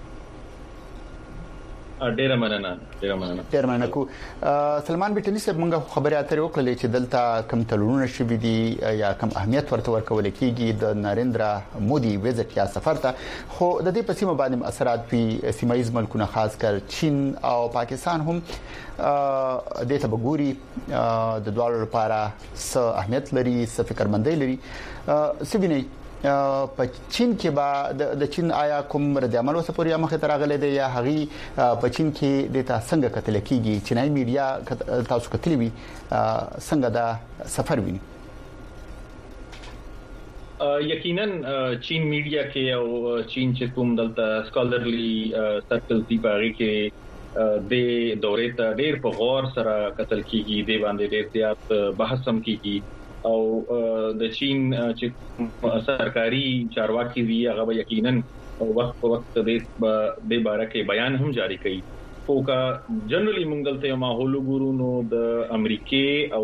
ډیر مننه ډیر مننه ډیر مننه کو سلمان بټنی صاحب موږ خبرې اترې وکړلې چې دلته کم تلونه شوي دي یا کم اهمیت ورته ورکول کیږي د نریندرا مودي ویزټ یا سفر ته خو د دې په سیمه باندې اثرات په سیمایي ملکونو خاص کر چین او پاکستان هم د ته بګوري د دوالو لپاره څه اهمیت لري څه فکرمندۍ لري سویني په چین کې با د چین آیا کوم رد عمل وسپوریا مخه ترغله دی یا هغي په چین کې د تاسو څنګه کتل کیږي چینای میډیا تاسو کتلی وي څنګه دا سفر ویني یقینا چین میډیا کې او چین چې کوم دلته سکالرلی سرکل دی پاره کې د دورې ته ډېر په غور سره کتل کیږي د باندې ډېر زیات بحث هم کیږي او د چین چې سرکاري چارواکي وی هغه یقینا وخت په وخت د دې باره کې بیان هم جاری کړي خو کا جنرالي موږ دلته یو ماحول ګورو نو د امریکای او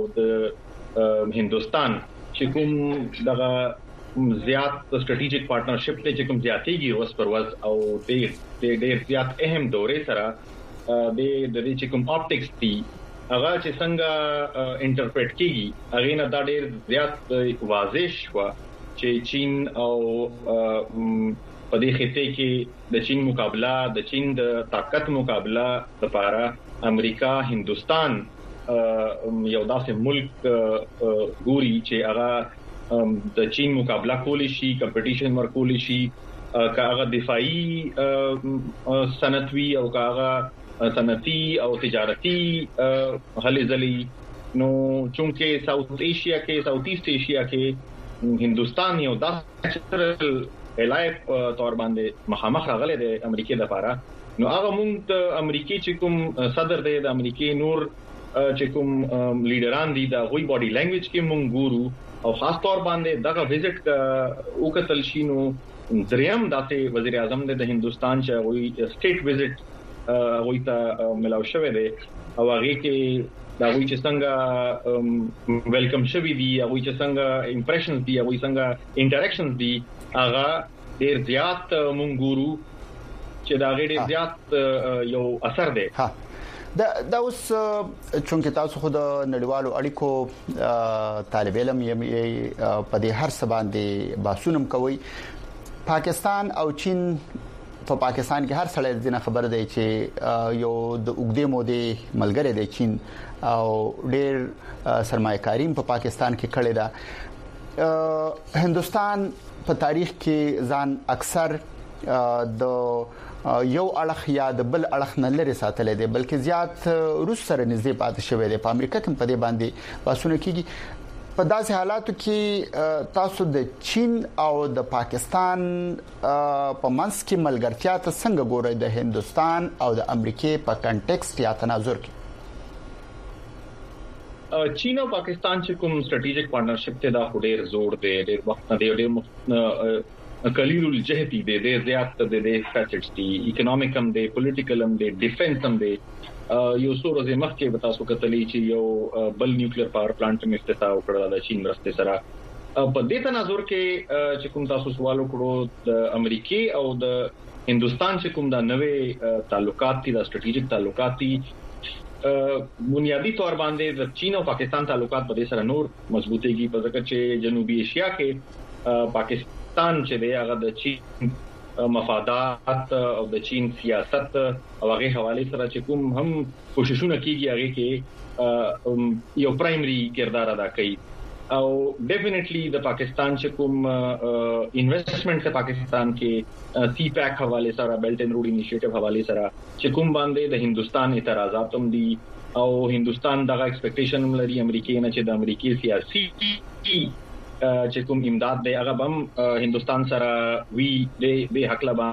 د هندستان چې کوم دغه زیات سټریټیجیک پارټنرشپ ته چې کوم زیاتېږي روز پر ورځ او ډېر ډېر زیات اهم دورې سره د د چې کوم اپټکس دي هغه چې څنګه انټرپریټ کیږي هغه نه دا ډېر زیات واضح شو چې چین او په دې خطه کې د چین مقابله د چین د طاقت مقابله لپاره امریکا هندستان یو داسې ملک ګوري چې هغه د چین مقابله کولی شي کمپټیشن ورکولی شي که هغه دفاعي صنعت وي او که هغه صنعتي او تجارتي هلې ځلې نو چونکه ساوث ایشیا کې ساوث ایست ایشیا کې هندستان یو داسې الایف تور باندې مخامخ راغلی د امریکای لپاره نو هغه مونږ د امریکای چې کوم صدر دی د امریکای نور چې کوم لیډران دي د غوي باډي لانګویج کې مونږ ګورو او خاص تور باندې دغه وزټ وکتل شي نو دریم داسې وزیر اعظم د هندستان چې غوي سټیټ وزټ غوي ته ملاو شوی دی او هغه کې دا غوي چې څنګه ویلکم شوی دی هغه چې څنګه امپریشنز دی هغه څنګه انټریکشنز دی هغه ډیر زیات مونږ ګورو چې دا ډیر زیات یو اثر دی ها دا دا اوس چونکه تاسو خو د نړیوالو اړیکو طالب علم یې په دې هر څه باندې باسونم کوي پاکستان او چین په پاکستان کې هر سړی دنه خبر دی چې یو د وګړي مودې ملګری دی چین او ډېر سرمایه‌کاري په پاکستان کې کړې ده هندستان په تاریخ کې ځان اکثر د یو اړخ یا د بل اړخ نه لري ساتل دي بلکې زیات روس سره نږدې پاتې شوی دی په امریکا کې په دې باندې باسونه کیږي په داسې حالاتو کې تاسو د چین او د پاکستان په منځ کې ملګرتیا ته څنګه ګورئ د هندستان او د امریکای په کنټیکست یا تناظر کې چین او پاکستان چې کوم سټریټیجیک پارټنرشپ ته دا ډېر زور دی ډېر وخت نه دی ډېر قلیل الجهتی دی ډېر زیات دی د فیسټس دی اکونومیک هم دی پولیټیکل هم دی ډیفنس هم دی یو څو ورځې مخکې به تاسو کتلی چې یو بل نیوکلیر پاور پلانټ هم افتتاح وکړل د چین مرسته سره په دې تناظر کې چې کوم تاسو سوال وکړو د امریکای او د هندستان چې کوم د نوې تعلقات دي د سټریټیجیک تعلقات دي بنیادی طور باندې د چین او پاکستان تعلقات په دې سره نور مضبوطېږي په ځکه چې جنوبي ایشیا کې پاکستان چې دی هغه د چین مفادات او د چین سیاست او هغه حواله سره چې کوم هم کوششونه کیږي هغه کې یو پرایمری کردار ادا کوي او ډیفینیټلی د پاکستان چې کوم انویسټمنټ ته پاکستان کې سی پیک حواله سره بیلټ اینڈ روډ انیشیټیو حواله سره چې کوم باندې د هندستان اعتراضات هم دي او هندستان دغه ایکسپیکټیشن لري امریکای نه چې د امریکای سیاسي چې کوم امداد دی هغه هم هندستان سره وی د حق لبا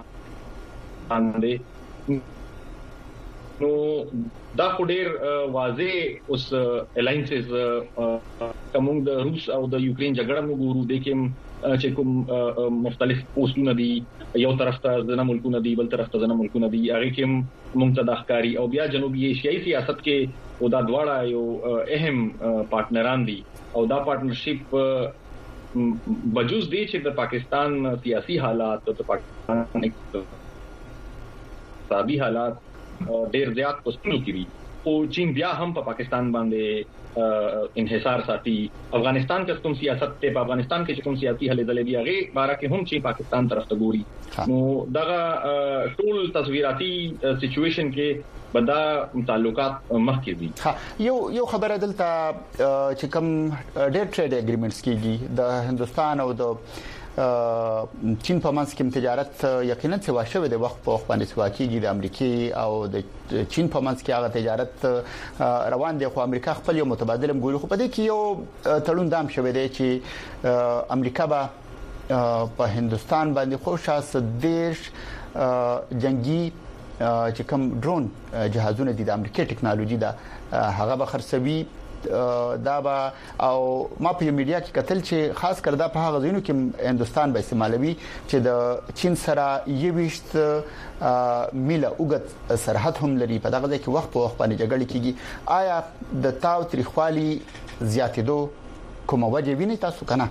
باندې نو دا ډېر واضح اوس الاینسز کوم د روس او د یوکرين جګړه موږ د کوم چې کوم مختلف پوسټونه دي یو طرف ته ځنه ملکونه دي بل طرف ته ځنه ملکونه دي هغه کوم ممتداخکاری او بیا جنوبي ایشیاي سیاست کې او دا دواړه یو اهم پارټنران دي او دا پارټنرشپ بجوز دی چې د پاکستان سیاسي حالات او د پاکستان اقتصادي حالات ډېر زیات پستو کیږي او چین بیا هم په پاکستان باندې انحصار ساتي افغانستان کې کوم سیاست ته په افغانستان کې کوم سیاسي حل دلې دی هغه بارا کې هم چې پاکستان طرف ته ګوري نو دغه ټول تصویراتي سچويشن کې بدا تعلقات مخکې دي ها یو یو خبره دلته چې کوم ډېر ټریډ اګریمنټس کیږي د هندستان او د چین په منځ کې تجارت یقینا سوا شوی د وخت په وخت باندې سوا کیږي د امریکای او د چین په منځ کې هغه تجارت روان دي خو امریکا خپل یو متبادل ګوري خو په دې کې یو تړون دام شوی دی چې امریکا به په هندستان باندې خوشاله دیش جنگي چې کوم ډرون جهازونه دي د امریکای ټکنالوژي دا هغه به خرڅوي دا به او ما په میډیا کې کتل چې خاص کر دا په هغه ځینو کې هندستان به استعمالوي چې د چین سره یويشت میله اوګت سرحد هم لري په دغه ځای کې وخت په وخت باندې جګړه کیږي آیا د تاو تاریخوالي زیاتېدو کومه وجه ویني تاسو کنه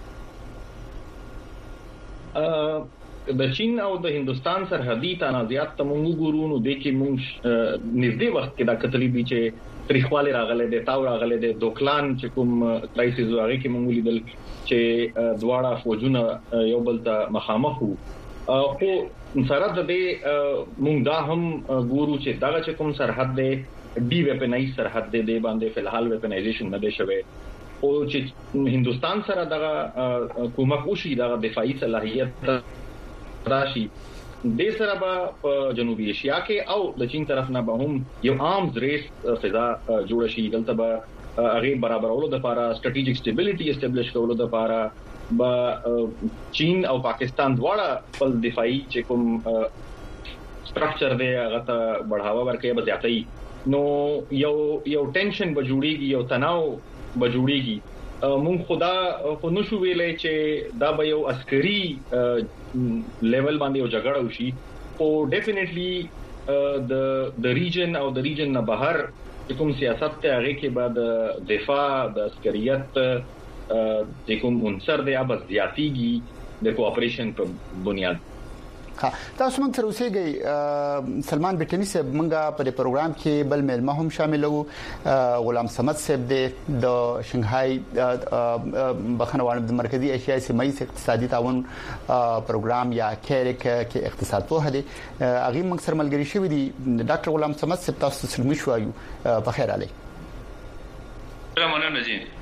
د چین او د هندستان سرحدي تنازعات ته موږ ګورو نو د کې موږ نږدې وخت کې دا کتلې دي چې تاریخوالي راغله د تاو راغله د دوکلان چې کوم کرایسس هغه کې موږ لیدل چې دواړه فوجونه یو بل ته مخامخ وو خو سره د دې موږ دا هم ګورو چې دا چې کوم سرحد دی ډي ویپنایز سرحد دی د باندې فلحال ویپنایزیشن نه دی شوی او چې هندستان سره دغه کومک وشي دغه دفاعي صلاحيت راشي د سره په جنوبي ایشیا کې او د چین طرف نه به هم یو آرمز ریس فضا جوړ شي دلته به هغه برابرولو د لپاره سټریټیجیک سټیبিলিټي اسټابلیش کولو د لپاره به چین او پاکستان دواړه خپل دفاعي چې کوم سټراکچر دی هغه ته بڑھاوا ورکړي به زیاتې نو یو یو ټینشن به جوړیږي یو تناو به جوړیږي مونږ خدا خو نشو ویلې چې دا به یو عسکري لیول باندې یو جګړه وشي او ډیفینیټلی د د ریجن او د ریجن نه بهر کوم سیاست ته هغه کې بعد دفاع د عسکریت د کوم عنصر دی اب زیاتیږي د کوآپریشن په بنیاد ها تاسو موږ تر اوسه سلمان بټنی صاحب موږ په دې پروګرام کې بل ملما هم شامل وو غلام صمد صاحب د شنغهای بخنوان د مرکزی ایشیاي سیمایي اقتصادي تعاون پروګرام یا کېرک کې اقتصاد په هدي اغه موږ سره ملګری شوی دی ډاکټر غلام صمد صاحب تاسو سره مشوایو په خیر علي مننه جی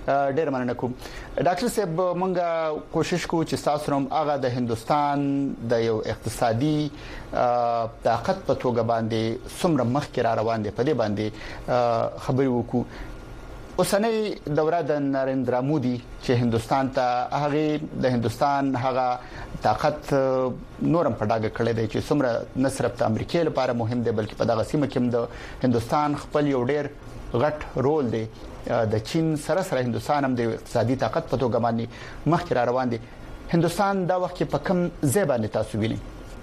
ډېر مننه کوم ډاکټر صاحب مونږه کوشش کوو چې تاسو هم هغه د هندستان د یو اقتصادي طاقت په توګه باندې څومره مخکې را روان دي په دې باندې خبرې وکړو اوسنۍ دوره د نریندرا مودي چې هندستان ته هغه د هندستان هغه طاقت نورم په ډاګه کړی دی چې څومره نه صرف د امریکا لپاره مهم دی بلکې په دغه سیمه کې د هندستان خپل یو ډېر غټ رول دی د چین سره سره هندستان هم د اقتصادي طاقت په توګه باندې مخکې را روان دي هندستان دا وخت په کوم ځای باندې تاسو وینئ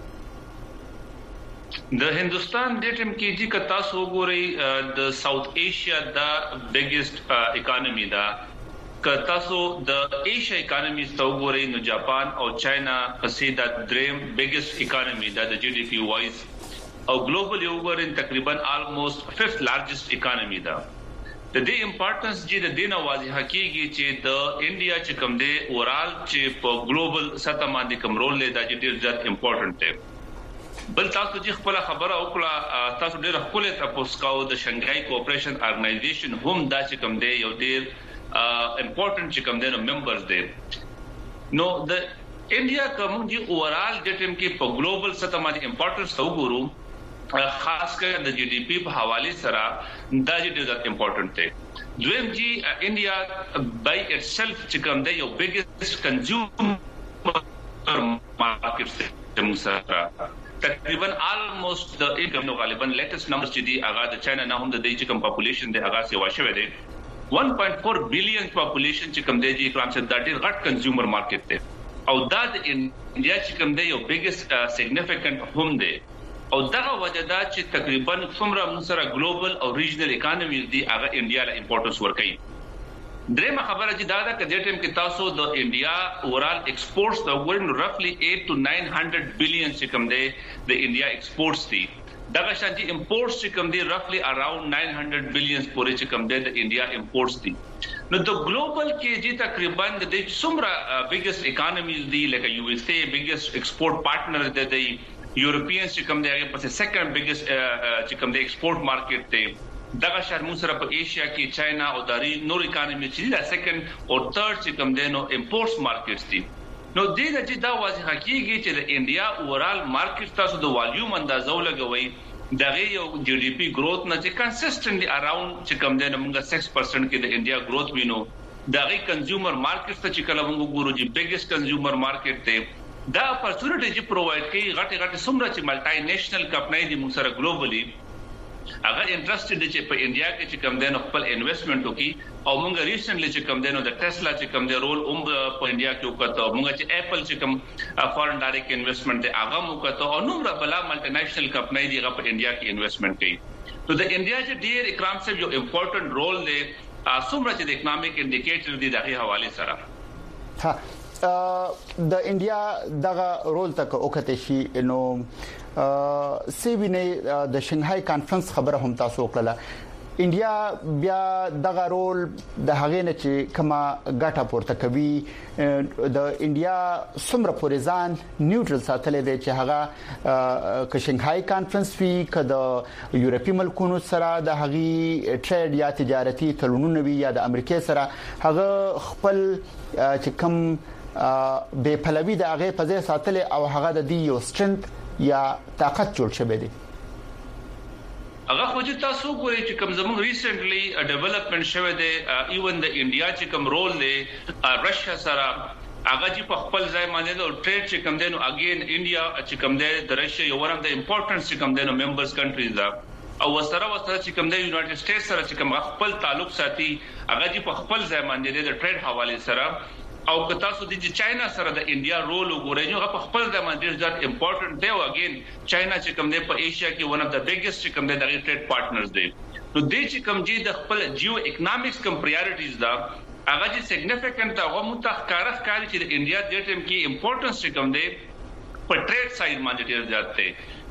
د هندستان د ټیم کې چې کتا سو ګوري د ساوث ایشیا دا بیگیسټ اکانومي دا کتا سو د ایشیا اکانومي سو ګوري نو جاپان او چاینا پسې دا دریم بیگیسټ اکانومي دا د جی ډي پی وایز او ګلوبل یو ګوري تقریبا الموست فifth لارجست اکانومي دا د دې امپورټنس چې د دینه واضح کیږي چې د انډیا چې کوم دی اورال چې په ګلوبل سطح باندې کوم رول لري دا ډېر زیات امپورټنت دی بل تاسو چې خپل خبره وکړه تاسو ډېر خپل تاسو کاو د شنګای کوپریشن ارګنایزیشن هم دا چې کوم دی یو ډېر امپورټنت چې کوم دی نو ممبرز دي نو د انډیا کوم چې اورال د ټیم کې په ګلوبل سطح باندې امپورټنس وګورو خاص کر د جی ډي پی په حواله سره دا ډېر زیات امپورټنت دی دویم چې انډیا بای اټسلف چې کوم دی یو بیگیسټ کنزیومر مارکیټ دی موږ تقریبا almost د انکم نو غالبا لیټیسټ نمبرز چې دی هغه د چاینا نه هم د دې چې کوم پاپولیشن دی هغه سیوا شوی دی one point four بلین پاپولیشن چې کوم دی چې کرام څخه د ډېر غټ کنزیومر مارکیټ دی او دا د انډیا چې کوم دی یو بیگیسټ سیګنیفیکانت هم دی او دا وجه دا چې تقریبا څومره موږ سره ګلوبل او ریجنل اکانومي دی هغه انډیا له امپورټنس ورکوي درېمه خبره چې دا دا چې د ټیم کې تاسو د انډیا اورال ایکسپورټس دا ورن رفلی eight to nine hundred بلین چې کوم دی د انډیا ایکسپورټس دي دا شان چې امپورټس چې کوم دی رفلی اراوند nine hundred بلین پورې چې کوم دی د انډیا امپورټس دي نو د ګلوبل کې چې تقریبا د څومره بیگیسټ اکانومیز دي لکه یو ایس اے بیگیسټ ایکسپورټ پارټنر دی د یورپینز چې کوم دی هغه په سیکنډ بیگیسټ چې کوم دی ایکسپورټ مارکیټ دی دغه شهر موږ سره په ایشیا کې چاینا او داري نور اکانومي چې دا سیکنډ او ثرد چې کوم دی نو امپورټس مارکیټس دي نو دې د چې دا واضح کیږي چې د انډیا اورال مارکیټ تاسو د والیوم اندازو لګوي دغه یو جی ډي پی گروث نه چې کنسستنټلی اراوند چې کوم دی نو موږ six percent کې د انډیا گروث وینو دغه کنزیومر مارکیټ ته چې کله موږ ګورو چې بیگیسټ کنزیومر مارکیټ دی دا اپورچونټی چې پرووایډ کوي غټه غټه څومره چې ملټای نېشنل کمپنۍ دي موږ سره ګلوبلی هغه انټرېستډ دي چې په انډیا کې چې کوم دین خپل انویسټمنټ وکړي او موږ ریسنټلی چې کوم دین د ټسلا چې کوم دی رول هم په انډیا کې وکړو موږ چې اپل چې کوم فورن ډایرکټ انویسټمنټ دی هغه وکړو او نو بلا ملټي نېشنل کمپنۍ دی هغه په انډیا کې انویسټمنټ کوي نو د انډیا چې ډیر اکرام صاحب یو امپورټنت رول دی څومره چې د اکونومیک انډیکیټر دی دغه حواله سره ها د انډیا دغه رول تک اوکته شي نو سی وی نه د شنغهای کانفرنس خبره هم تاسو وکړه انډیا بیا دغه رول د هغې نه چې کما ګټه پورته کوي د انډیا څومره پورې ځان نیوټرل ساتل دي چې هغه ک شنغهای کانفرنس وی ک د یورپی ملکونو سره د هغې ټریډ یا تجارتي تړونونه وی یا د امریکا سره هغه خپل چې کم به پلوي د هغه په ځای ساتل او هغه د دی یو سترنث یا طاقت جوړ شوی دی هغه خو چې تاسو ګورئ چې کوم زموږ ریسنټلی ډیولپمنٹ شوه دی ایون د انډیا چې کوم رول دی رشیا سره هغه چې په خپل ځای باندې د ټریډ چې کوم دی نو اگین انډیا چې کوم دی د رشیا یو ون اف د امپورټنس چې کوم دی نو ممبرز کنټریز دا او وسره وسره چې کوم دی یونایټډ سټیټس سره چې کوم خپل تعلق ساتي هغه چې په خپل ځای باندې د ټریډ حواله سره او که تاسو د چاینا سره د انډیا رول وګورئ نو په خپل د باندې ډېر امپورټنت دی او اگین چاینا چې کوم دی په ایشیا کې ون اف د بیگیسټ چې کوم دی د ټریډ پارټنرز دی نو د چې کوم جی د خپل جیو اکونومکس کوم پرایورټیز دا هغه چې سیګنیفیکانت هغه متخکارخ کاری چې د انډیا د ټیم کې امپورټنس چې کوم دی په ټریډ سایډ باندې ډېر زیات دی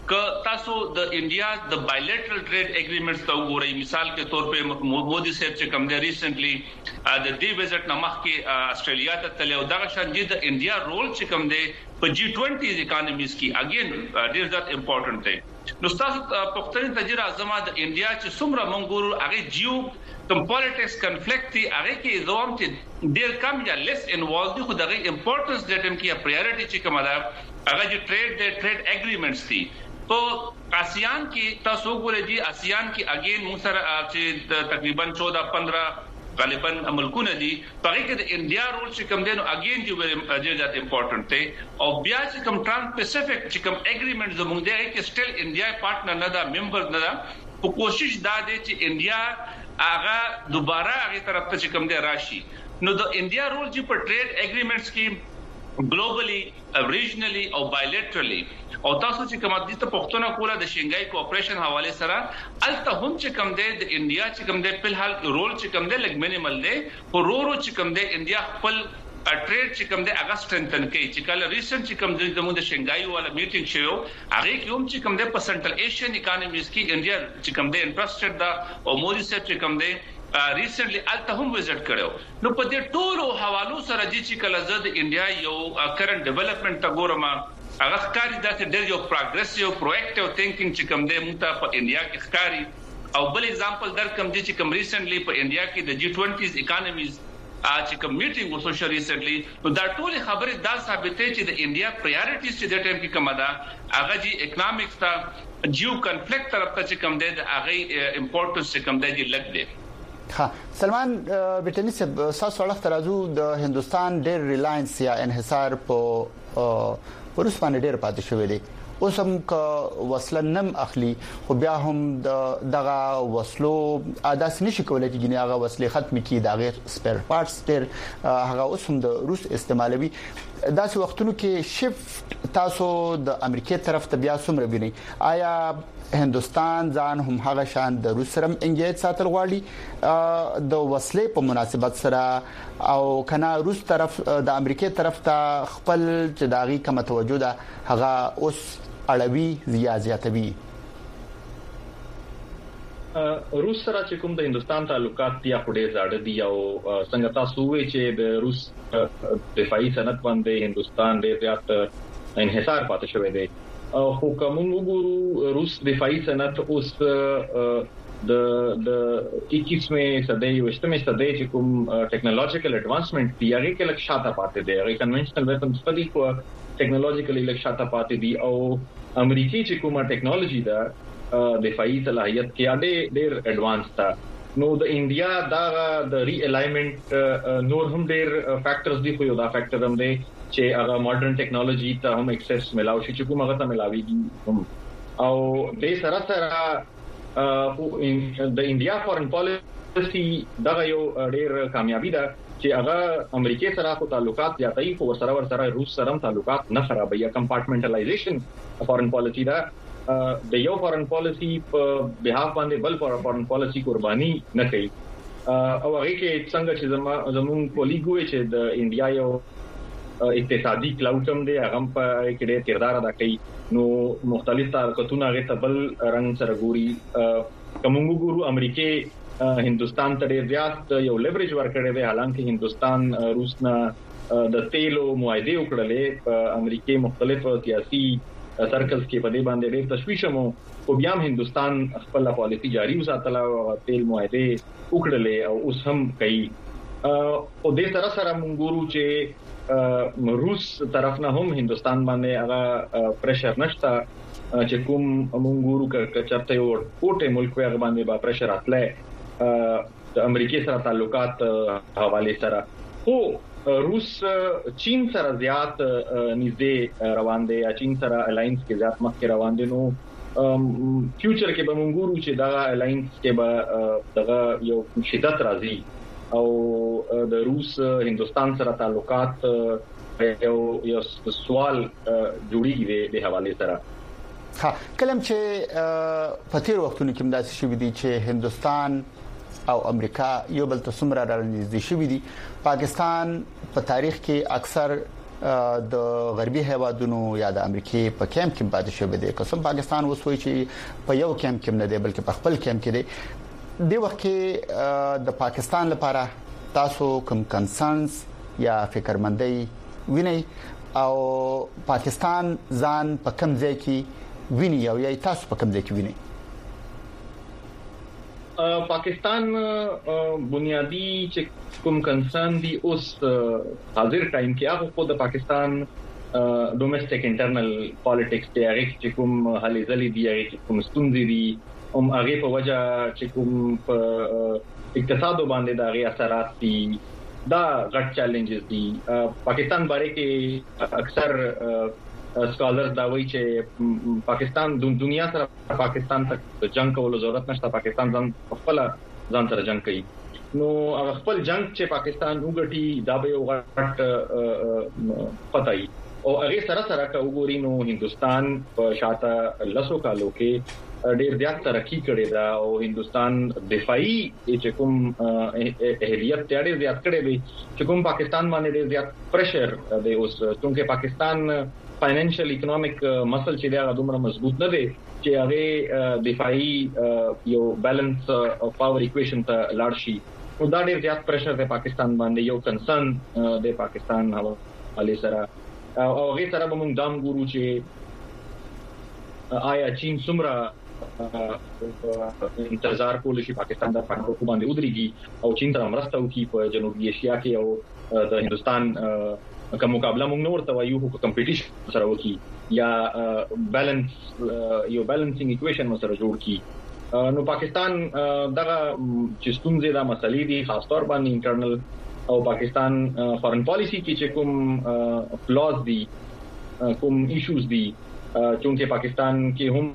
ک تاسو د انډیا د بایلیټرل ټریډ اګریمنټس ته وګورئ مثال کے طور په مودي صاحب چې کوم دی ریسنټلی د دې وزټ نمخ کې استرالیا ته تلو دغه شان د انډیا رول چې کوم دی په جی بیس اکانومیز کې اگین ډیر ځات امپورټنٹ دی نو تاسو پښتني تجربه اعظم د انډیا چې څومره منګورو هغه جیو کوم پالیټکس کنفلیکټ دی هغه کې زوم چې ډیر کم یا لیس انوالو دي خو دغه امپورټنس د ټیم کې پرایورټي چې کومه ده هغه چې ټریډ د ټریډ اګریمنټس دي تو آسیان کې تاسو ګورئ دي آسیان کې اگین موږ سره چې تقریبا چودہ پندرہ غالبا ملکونه دي په کې د انډیا رول چې کوم دی نو اگین چې ډیر ځات امپورټنٹ دی او بیا چې کوم ټرانس پیسفیک چې کوم اګریمنټ زموږ دی کې سټیل انډیا پارټنر نه ده ممبر نه ده په کوشش دا دی چې انډیا هغه دوباره هغه طرف ته چې کوم دی راشي نو د انډیا رول چې په ټریډ اګریمنټس کې ګلوبلی ریجنلی او بایلیټرلی او تاسو چې کوم د پښتون کوله د شنګای کوپریشن حواله سره الته هم چې کوم دی د انډیا چې کوم دی په حال رول چې کوم دی لګ مینیمل دی خو رورو چې کوم دی انډیا خپل ټریډ چې کوم دی هغه سټرنتن کوي چې کله ریسنت چې کوم دی د شنګای والا میټینګ شوی هغه کې هم چې کوم دی په سنټرل ایشین اکانومیز کې انډیا چې کوم دی انټرستډ دا او مودي صاحب چې کوم دی ریسنټلی الته هم وزټ کړو نو په دې ټولو حوالو سره چې کله زه د انډیا یو کرنٹ ډیولپمنٹ ته ګورم هغه ښکاری دا ډېر یو پروګریسیو پروئیکټیو ثینکینګ چې کوم دی موږ ته په انډیا کې ښکاری او بل اگزامپل درکم دي چې کوم ریسنټلی په انډیا کې د جی بیس اکانومیز چې کوم میټینګ وسو ریسنټلی نو دا ټول خبرې دا ثابتې چې د انډیا پرایورټیز چې د ټیم کې کومه ده هغه جی اکونومکس ته جیو کنفلیکټ طرف ته چې کوم دی هغه امپورټنس چې کوم دی لګ دی ها سلمان بریټنی صاحب ساسو اړه ترازو د هندستان ډېر ریلاینس یا انحصار په ورس باندې ډېر پاتې شوی دی اوس هم ک وصله نم اخلي خو بیا هم دغه وصلو عادت نشي کولای چې ګنې هغه وصله ختم کی دا غیر سپیر پارټس ډېر هغه اوس هم د روس استعمالوي داسې وختونو کې شفت تاسو د امریکای طرف ته بیا څومره بینی آیا هندستان ځان هم هغه شان د روس سره انګیج ساتل غواړي د وسلې په مناسبت سره او کنا روس طرف د امریکای طرف ته خپل چې داغي کوم توجه ده هغه اوس اړوي زیاتوي روس سره چې کوم د هندستان تعلقات دي خو ډېر زړه دي او څنګه تاسو وایي چې د روس دفاعي صنعت باندې هندستان ډېر زیات انحصار پاتې شوی دی خو کوم وګورو روس دفاعي صنعت اوس د د اکیسمې صدۍ او اشتمې صدۍ چې کوم ټیکنالوژیکل اډوانسمنت دی هغه کې لکه شاته پاتې دی هغه کنونشنل ویپنز په دې کو ټیکنالوژیکلی لکه شاته پاتې دی او امریکای چې کومه ټیکنالوژي ده دفاعي صلاحیت کې اډې ډېر اډوانس ده نو د انډیا دا د ری الایمنټ نور هم ډېر فیکټرز دي خو یو دا فیکټر هم دی چې هغه ماډرن ټیکنالوژي ته هم اکسس ملاوي شي چې کومه ته ملاويږي او د سره سره د انډیا فورن پالیسی دا یو ډېر کامیابی ده چې هغه امریکای سره خو تعلقات زیاتای خو سره ور سره روس سره تعلقات نه خرابوي یا کمپارټمنټلایزیشن فورن پالیسی دا د یو فورن پالیسی په بهاف باندې بل فورن پالیسی قرباني نه کوي او هغه کې څنګه چې زمون کولیګوي چې د انډیا یو اقتصادي کلاوډم دی هغه په کې ډېر کردار ادا کوي نو مختلف طاقتونه هغه ته بل رنگ سره ګوري کومو ګورو امریکای هندستان ته ډېر زیات یو لیوریج ورکړی دی حالانکه هندستان روس نه د تیلو معاهده وکړلې په امریکای مختلف سیاسي سرکلز کې په دې باندې ډېر تشویش مو او بیا هم هندستان خپل پالیسی جاری وساتله او تیل معاهده وکړلې او اوس هم کوي او د سره سره مونږ ګورو چې روس طرف نه هم هندستان باندې هغه پریشر نشته چې کوم مونږ ګورو ک چرته یو کوټه ملک هغه باندې با پریشر اتله د امریکای سره تعلقات حواله سره خو روس چین سره زیات نږدې روان دي چین سره الاینس کې زیات مخکې روان دي نو فیوچر کې به مونږ ګورو چې دا الاینس کې به دغه یو شدت راځي او د روس هندستان سره تعلقات یو یو سوال جوړیږي د حواله سره ها کلم چې په تیر وختونو کې مداسي شوې دي چې هندستان او امریکا یو بل ته څومره راځي شوې دي پاکستان په تاریخ کې اکثر د غربي هیوادونو یا د امریکای په کیمپ کې پاتې شوی دی. قسم پاکستان وسوي چې په یو کیمپ کې نه دی بلکې په خپل کیمپ کې دی. د وخت کې د پاکستان لپاره تاسو کوم کنسرنز یا فکرمندۍ ویني او پاکستان ځان په کوم ځای کې ویني او یا تاسو په کوم ځای کې ویني؟ پاکستان بنیادی چې کوم کنسرن دی اوس حاضر ټایم کې هغه خو د پاکستان ډومېسټک انټرنل پالیټکس دی، هغه چې کوم حالې ځلې دی، هغه چې کوم ستونزې دي هم هغه په وجه چې کوم اقتصاد باندې د هغه اثرات دي، دا غټ چیلنجز دي. پاکستان باندې کې اکثر سکالرز دا وایي چې پاکستان د دنیا سره پاکستان ته جنگ کولو ضرورت نشته، پاکستان ځان خپل ځان سره جنگ کوي. نو هغه خپل جنگ چې پاکستان وګټي دا به یو غټ پتاي او هغه سره سره کا وګوري نو هندستان په شاته لسو کالو کې ډېر زیات ترقی کړې ده او هندستان دفاعي چې کوم اهلیت ډېر زیات کړې وي چې کوم پاکستان باندې ډېر زیات پریشر دی اوس، څنګه پاکستان فاینانشل اکونومیک مسل چې دا دومره مضبوط نه دی چې هغه دفاعي یو بیلانس او پاور ایکویشن ته لاړ شي. نو دا ډېر زیات پریشر دی پاکستان باندې، یو کنسرن دی پاکستان حواله سره. او هغه سره به موږ دام ګورو چې آیا چین څومره انتظار کول شي پاکستان د پاکستان باندې ودرېږي او چین سره مرسته وکړي په جنوبي ایشیا کې او د هندستان کوم مقابله موږ نور ته وایو په کمپټیشن سره وکړي یا بیلانس یو بیلانسینګ ایکویشن سره جوړ کړي. نو پاکستان دغه چې ستونزې دا مسلې دي خاص طور باندې انټرنل او پاکستان فارن پالیسی کې چې کوم فلاز دي کوم ایشوز دي چې پاکستان کې هم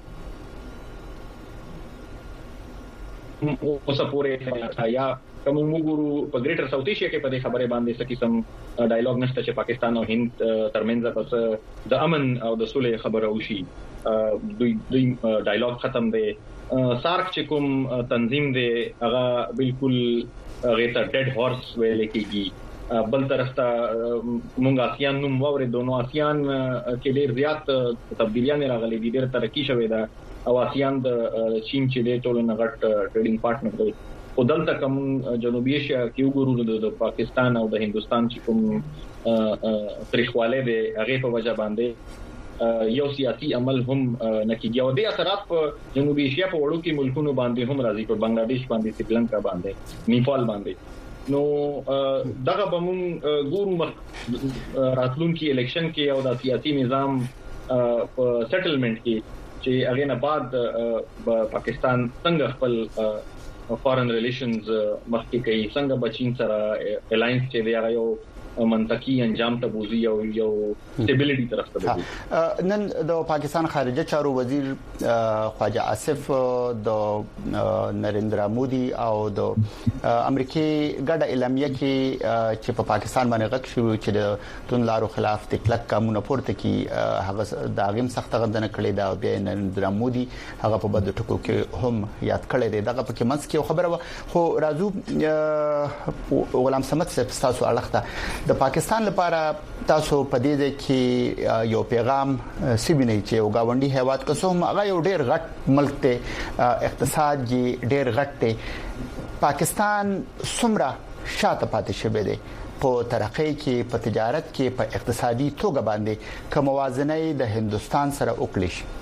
اوسه پورې یا کوم وګورو په ګریټر ساوث ایشیا کې په دې خبره باندې څه قسم ډایالوګ نشته چې پاکستان او هند ترمنځ پس د امن او د صلح خبره وشي. دوی دوی ډایالوګ ختم دی. سارک چې کوم تنظیم دی هغه بالکل غیته ډډ هورس ویل کېږي. بل طرف ته مونږ آسیان نوم ووري دونو آسیان کې ډېر زیات تبدیلیاں راغلي دي، ډېر ترقی شوې ده او آسیان د چین چې د ټولو نغټ ټریډینګ پارټنر دی. او دلته کوم جنوبي ایشیا کې وګورو د پاکستان او د هندستان چې کوم تاریخواله دی هغه په وجه باندې یو سیاسي عمل هم نکېږي او د اثرات په جنوبي ایشیا په وړو کې ملکونو باندې هم راځي، په بنگلاديش باندې، سریلانکا باندې، نیپال باندې. نو دغه به مونږ ګورو راتلونکي الیکشن کې او د سیاسي نظام په سیټلمنٹ کې چې هغه نه بعد پاکستان څنګه خپل فارن ریلیشنز مخکې کوي، څنګه بچین سره الاینس چې دی هغه یو منطقي انجام ته بوزي او یو سټیبিলিټي طرف ته بوزي. نن د پاکستان خارجه چارو وزیر خواجه آصف د نریندرا مودي او د امریکای ګډه اعلامیه کې چې په پاکستان باندې غږ شو چې د تونلارو خلاف د کلک قانون پورته کی هغه د اغم سخت غندنه کړې ده او بیا نریندرا مودي هغه په بده ټکو کې هم یاد کړی دی. دغه په کې منځ کې خبره خو راځو غلام سمت صاحب تاسو اړخته د پاکستان لپاره تاسو په دې کې یو پیغام سیبینه چې یو گاونډي هیواد کوم هغه یو ډېر غټ ملک ته اقتصاد یې ډېر غټ دی، پاکستان څومره شاته پاتې شوی دی په ترقۍ کې، په تجارت کې، په اقتصادي توګه باندې کوم موازنه د هندستان سره وکړي شي؟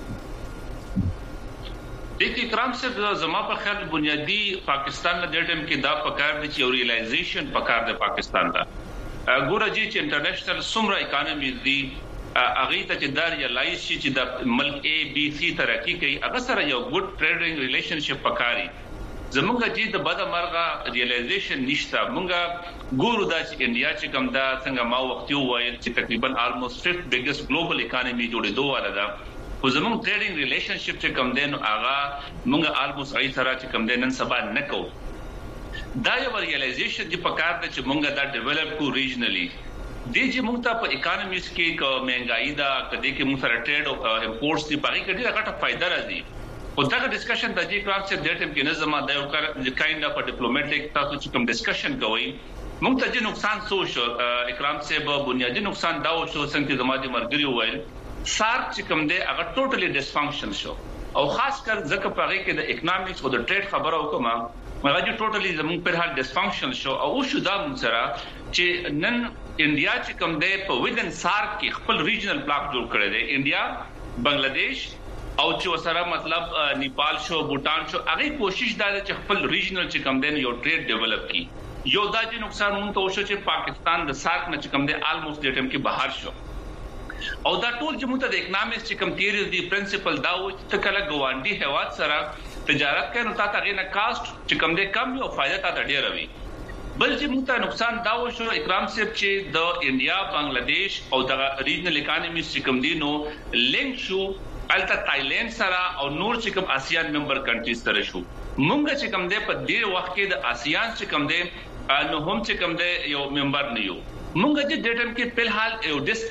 د اکرام صاحب زما په خیال بنیادی پاکستان د ډیټم کې دا پکار دي چې ریلایزیشن پکار دی پاکستان ته. ګوره چې انټرنیشنل سمره اکانومي دي هغه ته چې دا ریلایز شي چې د ملک اے بی سی ترقی کوي، هغه سره یو ګډ ټریډینګ ریلیشنشپ پکاري. زمونږ چې د بده مرغه ریلایزیشن نشته. مونږه ګورو دا چې انډیا چې کوم دا څنګه ما وخت یو وایي چې تقریبا almost fifth biggest global economy جوړېدو والا ده، خو زمونږ ټریډینګ ریلیشنشپ چې کوم دین هغه مونږه almost ای سره چې کوم دین نن سبا نه کوو. دا یو ریلایزیشن چې پکار ده چې مونږه دا ډیولپ کو ریجنلی دي چې مونږ ته په اکانومیز کې کو مهنګای دا کدي کې مونږ سره ټریډ او امپورټس دی پاره کې ډیره غټه فائدہ راځي. او دا ډسکشن د دې کراف چې د ټیم کې نظم دا یو کاینډ اف ډیپلوماټیک تاسو چې کوم ډسکشن کوي موږ ته چې نقصان څه شو اکرام صاحب بنیادی نقصان دا شو څنګه زمادي مرګري وویل سارک چې کوم دی هغه ټوټلی ډیسفنکشن شو او خاص کر ځکه په هغه کې د اکونومکس او د ټریډ خبره وکما هغه چې ټوټلی زموږ په حال ډیسفنکشن شو او شو دا موږ سره چې نن انډیا چې کوم دی په ویدن سارک کې خپل ریجنل بلاک جوړ کړی دی انډیا بنگلاديش او چې وسره مطلب نیپال شو بوتان شو هغه کوشش دا چې خپل ریجنل چې کوم دی یو ټریډ ډیولپ کړي یو دا چې نقصان مونږ ته وشو چې پاکستان د سارک نه چې کوم دی آلموست د ټیم کې بهر شو او دا ټول چې موږ ته د اکونومکس چې کوم تیریز دی پرنسپل دا و چې کله ګوانډي هواد سره تجارت کوي نو تاسو هغه نه کاست چې کوم دی کم یو فائدہ تاسو ډیر وي بل چې موږ ته نقصان دا و شو اکرام صاحب چې د انډیا بنگلاديش او د ریجنل اکانومي چې کوم دی نو لینک شو الته تایلند سره او نور چې کوم آسیان ممبر کنټریز سره شو موږ چې کوم دی په دې وخت کې د آسیان چې کوم دی نو هم چې کوم دی یو ممبر نه یو مونږ د دې ټیم کې په حال یو ډیس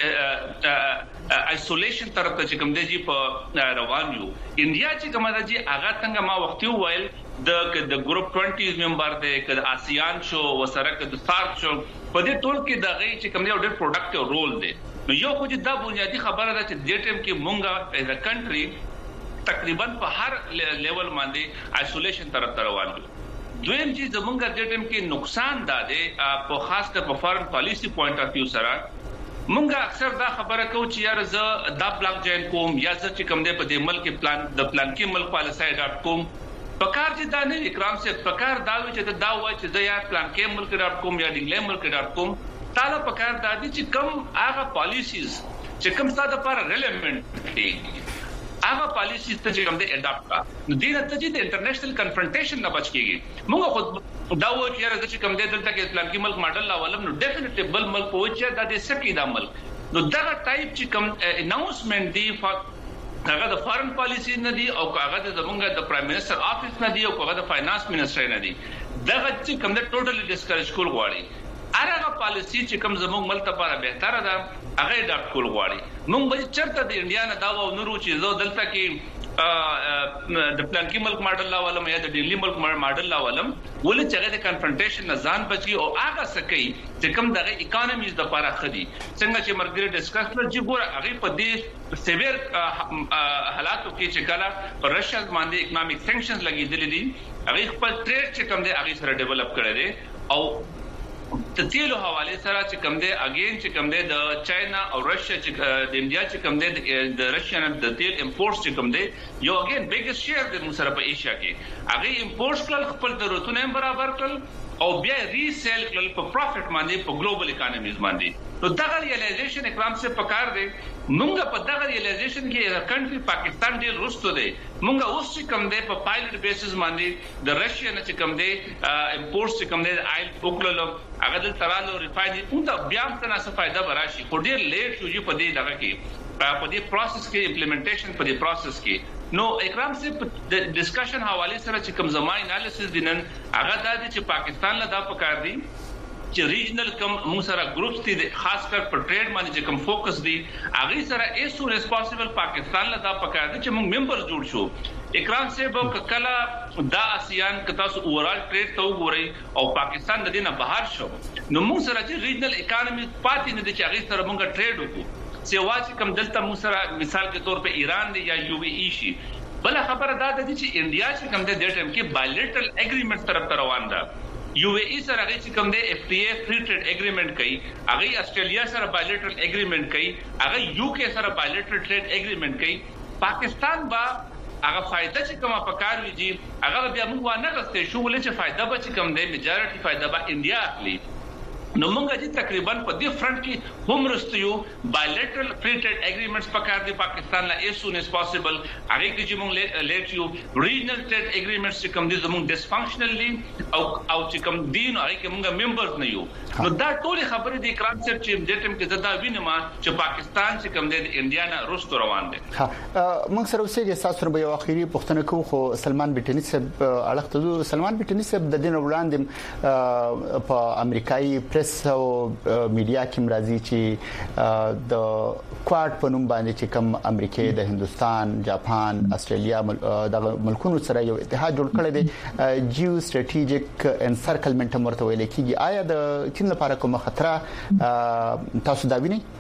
آیسولیشن طرف ته چې کوم دی په روان یو انډیا چې کوم دی هغه څنګه ما وخت ویل د د ګروپ بیس ممبر دی د آسیان شو وسره د سارک شو په دې ټول کې د غي چې کوم دی ډېر پروډکټیو رول دی نو یو خو دا بنیادی خبره ده چې دې ټیم کې مونږه ایز ا کنټری تقریبا په هر لیول باندې آیسولیشن طرف ته روان یو دویم چې زمونږ د ټیم کې نقصان ده په خاص کر په فارن پالیسی پوینټ اف ویو سره مونږ اکثر دا خبره کوو چې یار زه دا بلاک جوائن کوم یا زه چې کوم دی په دې ملک پلان د پلان کې ملک پالیسي اډاپټ کوم پکار چې دا نه اکرام سے پکار دا وي چې دا وای چې زه یا پلان کې ملک اډاپټ کوم یا ډینګلې ملک اډاپټ کوم تعالی پکار دا دي چې کم هغه پالیسیز چې کوم ستاسو لپاره ریلیونټ دي هغه پالیسي ته چې کوم دې اډاپټ کا نو دې ته چې د انټرنیشنل کنفرنټیشن نه بچ کیږي موږ خو دا و چې یاره چې کوم دې دلته کې اسلام کې ملک ماډل لا ولم نو ډیفینټلی بل ملک په وچه دا دې سکی دا ملک نو دا ټایپ چې کوم اناونسمنت دی هغه د فارن پالیسی نه دی او هغه د زمونږ د پرایم منسٹر افیس نه دی او هغه د فاینانس منسٹر نه دی دا چې کوم دې ټوټلی ډیسکریج کول غواړي هغه پالیسی چې کوم زموږ ملک لپاره بهتره ده هغه اډاپټ کول غواړي موږ به چرته د انډیا نه دا و نورو چې زو دلته کې د پلان کې ملک ماډل لا ولم یا د ډیلی ملک ماډل لا ولم ولې چې د کنفرنټیشن نه ځان بچي او هغه سکی چې کوم دغه اکانومیز د لپاره خدي څنګه چې مرګري ډیسکس کړل چې ګوره هغه په دې سیویر حالاتو کې چې کله پر رشیا باندې اکونومیک سانکشنز لګیدل دي هغه خپل ټریډ چې کوم دی هغه سره ډیولپ کړی دی او د تیلو حواله سره چې کوم دی اگین چې کوم دی د چاینا او رشیا چې د انډیا چې کوم دی د رشیا نه د تیل امپورټ چې کوم دی یو اگین بیګست شیر د موږ سره په ایشیا کې هغه امپورټ کړل خپل ضرورتونه برابر کړل او بیا ریسیل کړل په پروفټ باندې په ګلوبل اکانومیز باندې نو دا ریالایزیشن اکرام سے پکار دی مونږ په دغه ریالایزیشن کې د کنټری پاکستان ډیر رستو دی مونږ اوس چې کوم دی په پایلټ بیسس باندې د رشیا نه چې کوم دی امپورټ چې کوم دی آیل وکړل هغه د ترالو ریفاینری اون دا بیا هم څه نه فائدہ براشي خو ډیر لیټ شو چې په دې دغه کې په دې پروسس کې امپلیمنټیشن په دې پروسس کې نو اکرام سے د ډسکشن حواله سره چې کوم زمای انالیسس دینن هغه د دې چې پاکستان له دا پکار دی چې ریجنل کم موږ سره ګروپس دي خاص کر پر ټریډ باندې چې کوم فوکس دي هغه سره ایز سون ایز پاسبل پاکستان له دا پکار دي چې موږ ممبرز جوړ شو اکرام سے به کله دا آسیان ک تاسو اورال ټریډ ته وګورئ او پاکستان د دې نه بهر شو نو موږ سره چې ریجنل اکانومي پاتې نه دي چې هغه سره موږ ټریډ وکړو سیوا چې کوم دلته موږ سره مثال کے طور په ایران دی یا یو اے ای شي بل خبره دا ده چې انډیا چې کوم د دې ټیم کې بایلیټرل اګریمنټ طرف ته روان ده یو اے ای سره هغه چې کوم د اف ټی اے فری ټریډ اګریمنټ کوي هغه استرالیا سره بایلیټرل اګریمنٹ کوي هغه یو کے سره بایلیټرل ټریډ اګریمنٹ کوي پاکستان با هغه فائدہ چې کومه پکار ویږي هغه بیا موږ نه غوښته شو ولې چې فائدہ به چې کوم دی میجارټي فائدہ به انډیا اخلي نو موږ چې تقریبا په دې فرنٹ کې هم رستیو بایلیټرل فری ټریډ اګریمنټس پکار دي پاکستان لا ایز سون ایز پاسبل هغه کې چې موږ لیټ یو ریجنل ټریډ اګریمنټس چې کوم دي زموږ ډیسفنکشنل دي او او چې کوم دین هغه کې موږ ممبرز نه یو نو دا ټول خبرې د اکرام صاحب چې د ټیم کې زدا وینم چې پاکستان چې کوم دی د انډیا نه رستو روان دي ها موږ سره اوسېږي تاسو به یو اخیری پوښتنه کوو خو سلمان بټنی صاحب اړخته سلمان بټنی صاحب د دین وړاندې په امریکایي پریس او میډیا کې مرضی چې د کوارټ په نوم باندې چې کوم امریکا د هندستان جاپان استرالیا د ملکونو سره یو اتحاد جوړ کړی دی جیو استراتیژیک انسرکلمنت مرته ویل کیږي آیا د چین لپاره کوم خطر تاسو دا وینئ؟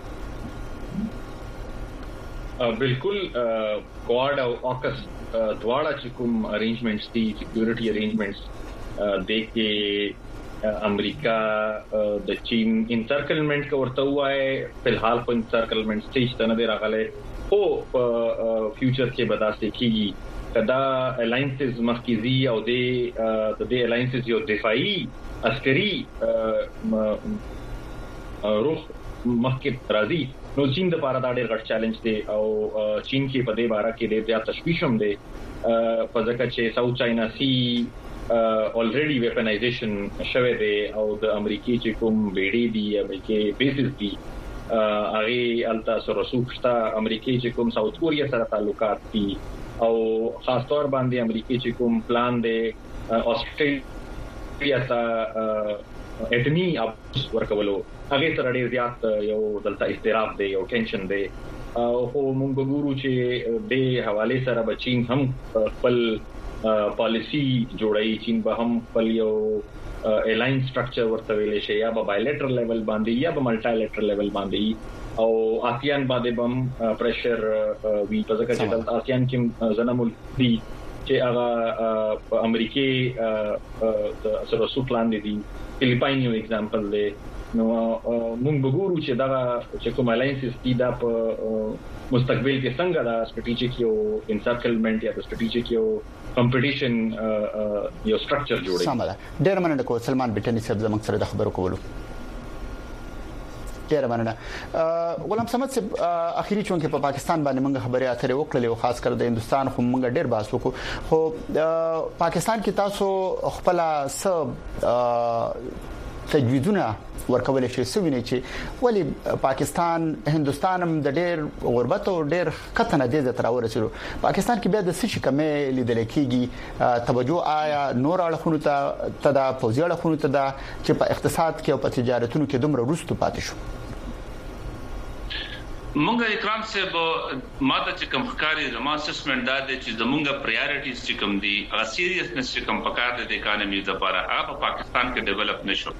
بالکل کوارټ او اوکس دواړه چې کوم ارینجمنټس دي سکیورټي ارینجمنټس د کې امریکا د چین انسرکلمنت کو ورته وای په الحال په انسرکلمنت سټیج ته نه دی راغلی او په فیوچر کې بداسته کیږي کدا الاینسز مخکزي او د د دې الاینسز یو دفاعي عسکري روح مخکې راځي نو چین د لپاره دا ډېر غټ چیلنج دی او چین کې په دې باره کې ډېر زیات تشویش هم دی په ځکه چې ساوث چاینا سی الریډي ویپنایزیشن شوه دی او د امریکای چې کوم بیړې دي امریکای بیسز دي هغه التا سره سوکشتا امریکای چې کوم ساوث کوریا سره تعلقات دي او خاص طور باندې امریکای چې کوم پلان دی استرالیا ته اټمی اپ ورکولو هغه سره ډیر زیات یو دلته استراف دی یو ټینشن دی او خو موږ ګورو چې د حواله سره بچین هم خپل پالیسی جوړای چین به هم خپل یو الاین سټرکچر ورته ویل شي یا په بایلیټرل لیول باندې یا په ملټی لیټرل لیول باندې او آسیان باندې بم پریشر وی په ځکه چې دلته آسیان کې زنمول دي چې هغه امریکای سره سو پلان دي فلیپاین یو اگزامپل دی نو موږ وګورو چې دا چې کوم الاینسز دي دا په مستقبل کې څنګه دا سټریټیجیک یو انسرکلمنت یا سټریټیجیک یو کمپټیشن یو سټرکچر جوړي سمه ده ډېر مننه کوم سلمان بټنی صاحب زموږ سره د خبرو کولو ډېر مننه غلام صمد صاحب اخیری چون کې په پاکستان باندې موږ خبرې اترې وکړلې او خاص کر د هندستان خو موږ ډېر بحث وکړو خو پاکستان کې تاسو خپل س تجویزونه ورکول شي سوینه چې ولی پاکستان هندستان هم د ډېر غربت او ډېر خطر نه دي تر ورسېلو پاکستان کې بیا د څه کمې لیدل کېږي توجه آیا نور اړخونو ته تدا فوزي اړخونو ته دا چې په اقتصاد کې او په تجارتونو کې دومره رسټو پاتې شو مونږه اکرام صاحب ماته چې کوم ښکاری زما اسسمنت دا دی چې زمونږه پرایورټیز چې کوم دي هغه سیریسنس چې کوم پکار دي د اکانومي لپاره هغه په پاکستان کې ډیولپ نشو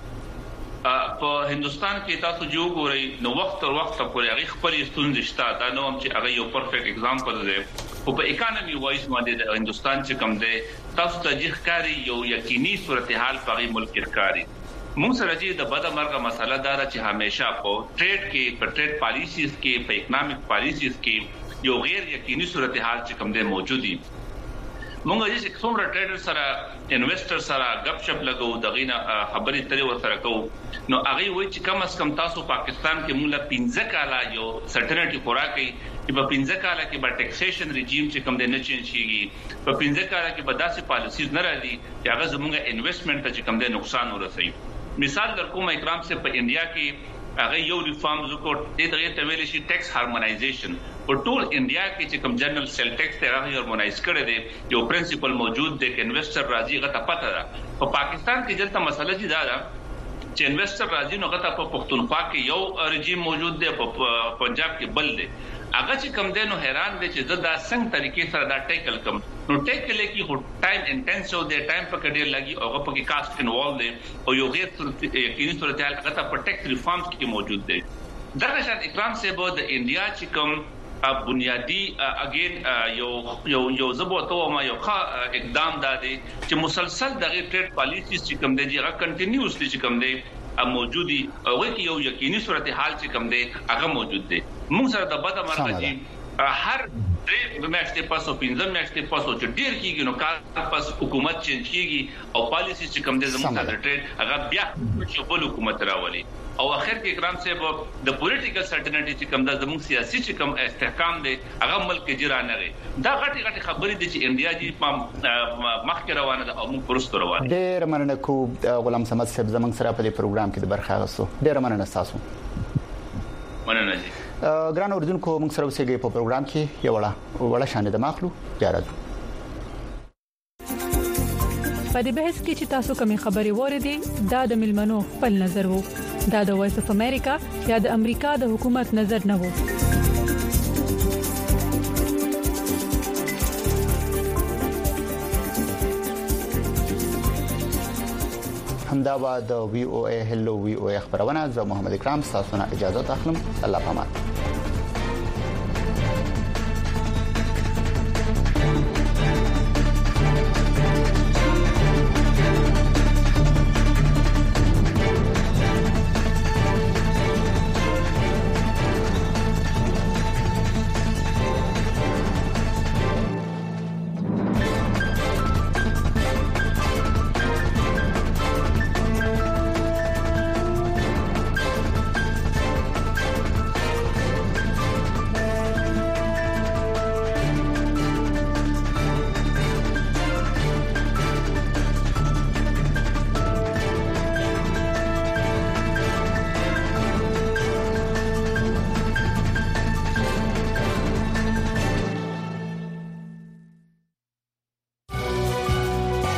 په هندستان کې تاسو جو ګورئ نو وخت تر وخت پورې هغه خپل ستونزې شته دا نو هم چې هغه یو پرفیکټ اگزامپل دی او په اکانومي وایز باندې د هندستان چې کوم دی تاسو ته ځخکاری یو یقیني صورتحال په ملک کې ښکاری موږ سره چې د بده مرګه مسله دا چې همیشه په ټریډ کې په ټریډ پالیسیز کې په اکونومیک پالیسیز کې یو غیر یقیني صورتحال چې کوم دی موجود دی موږ چې څومره ټریډر سره انویسټر سره غپ شپ لګو دغینه خبرې ترې ورسره کوو نو هغه وایي چې کم از کم تاسو پاکستان کې موږ پنځه کاله یو سرټنټی خوراکي چې په پنځه کاله کې به ټیکسیشن ریجیم چې کوم دی نه چینج شيږي په پنځه کاله کې به داسې پالیسیز نه راځي چې هغه زموږ انویسټمنت ته چې کوم دی نقصان ورسوي مثال در کوم اکرام سے په انډیا کې هغه یو ریفارمز وکړ د دې ته ویل شي ټیکس هارمونایزیشن په ټول انډیا کې چې کوم جنرال سیل ټیکس ته هغه هارمونایز کړی دی یو پرنسپل موجود دی چې انویسټر راځي غته پته ده په پاکستان کې دلته مسله دي دا چې انویسټر راځي نو غته په پښتونخوا کې یو رژیم موجود دی په پنجاب کې بل دی هغه چې کوم دی نو حیران دي چې زه دا څنګه طریقې سره دا ټیکل کوم نو ټیکل کې هو ټایم انټنسیو دی ټایم په کې لګي او هغه په کې کاست انوالو دی او یو غیر یقیني صورتحال هغه په ټیکس ریفارمز کې موجود دی دا شان اکرام سے بود انډیا چې کوم بنیادی اگین یو یو یو زبوتو ما یو ښه اقدام دادي چې مسلسل دغه ټریډ پالیسیز چې کوم دی هغه کنټینیوسلی چې کوم دی موجودي او کې یو یقیني صورتحال چې کوم دی هغه موجود دی موږ سره د بده مرکزي هر درې میاشتې پاسو پنځه میاشتې پاسو چې ډیر کیږي نو کار پاس حکومت چینج کیږي او پالیسی چې کوم دی زموږ د ټریډ هغه بیا چې بل حکومت راولي او اخر کې اکرام صاحب د پولیټیکل سرټنټی چې کوم د زموږ سیاسي چې کوم استحکام دی هغه ملک کې جرا نه لري دا غټي غټي خبرې دي چې انډیا جی مخکې روانه ده او موږ پرستو روانه ډېر مننه کو غلام صمد صاحب زموږ سره په دې پروګرام کې د برخه غوښتو ډېر مننه تاسو مننه جی ګران اوردونکو موږ سره اوسېږي په پروګرام کې یو وړه وړه شان د ماخلو بیا راځو په دې بحث کې چې تاسو کومې خبرې وریدي دا د ملمنو خپل نظر وو دا د وایس اف امریکا یا د امریکا د حکومت نظر نه وو. همدا و د وی او ای هلو وی او ای خبرونه زه محمد اکرام تاسو نه اجازه اخلم. الله پامان.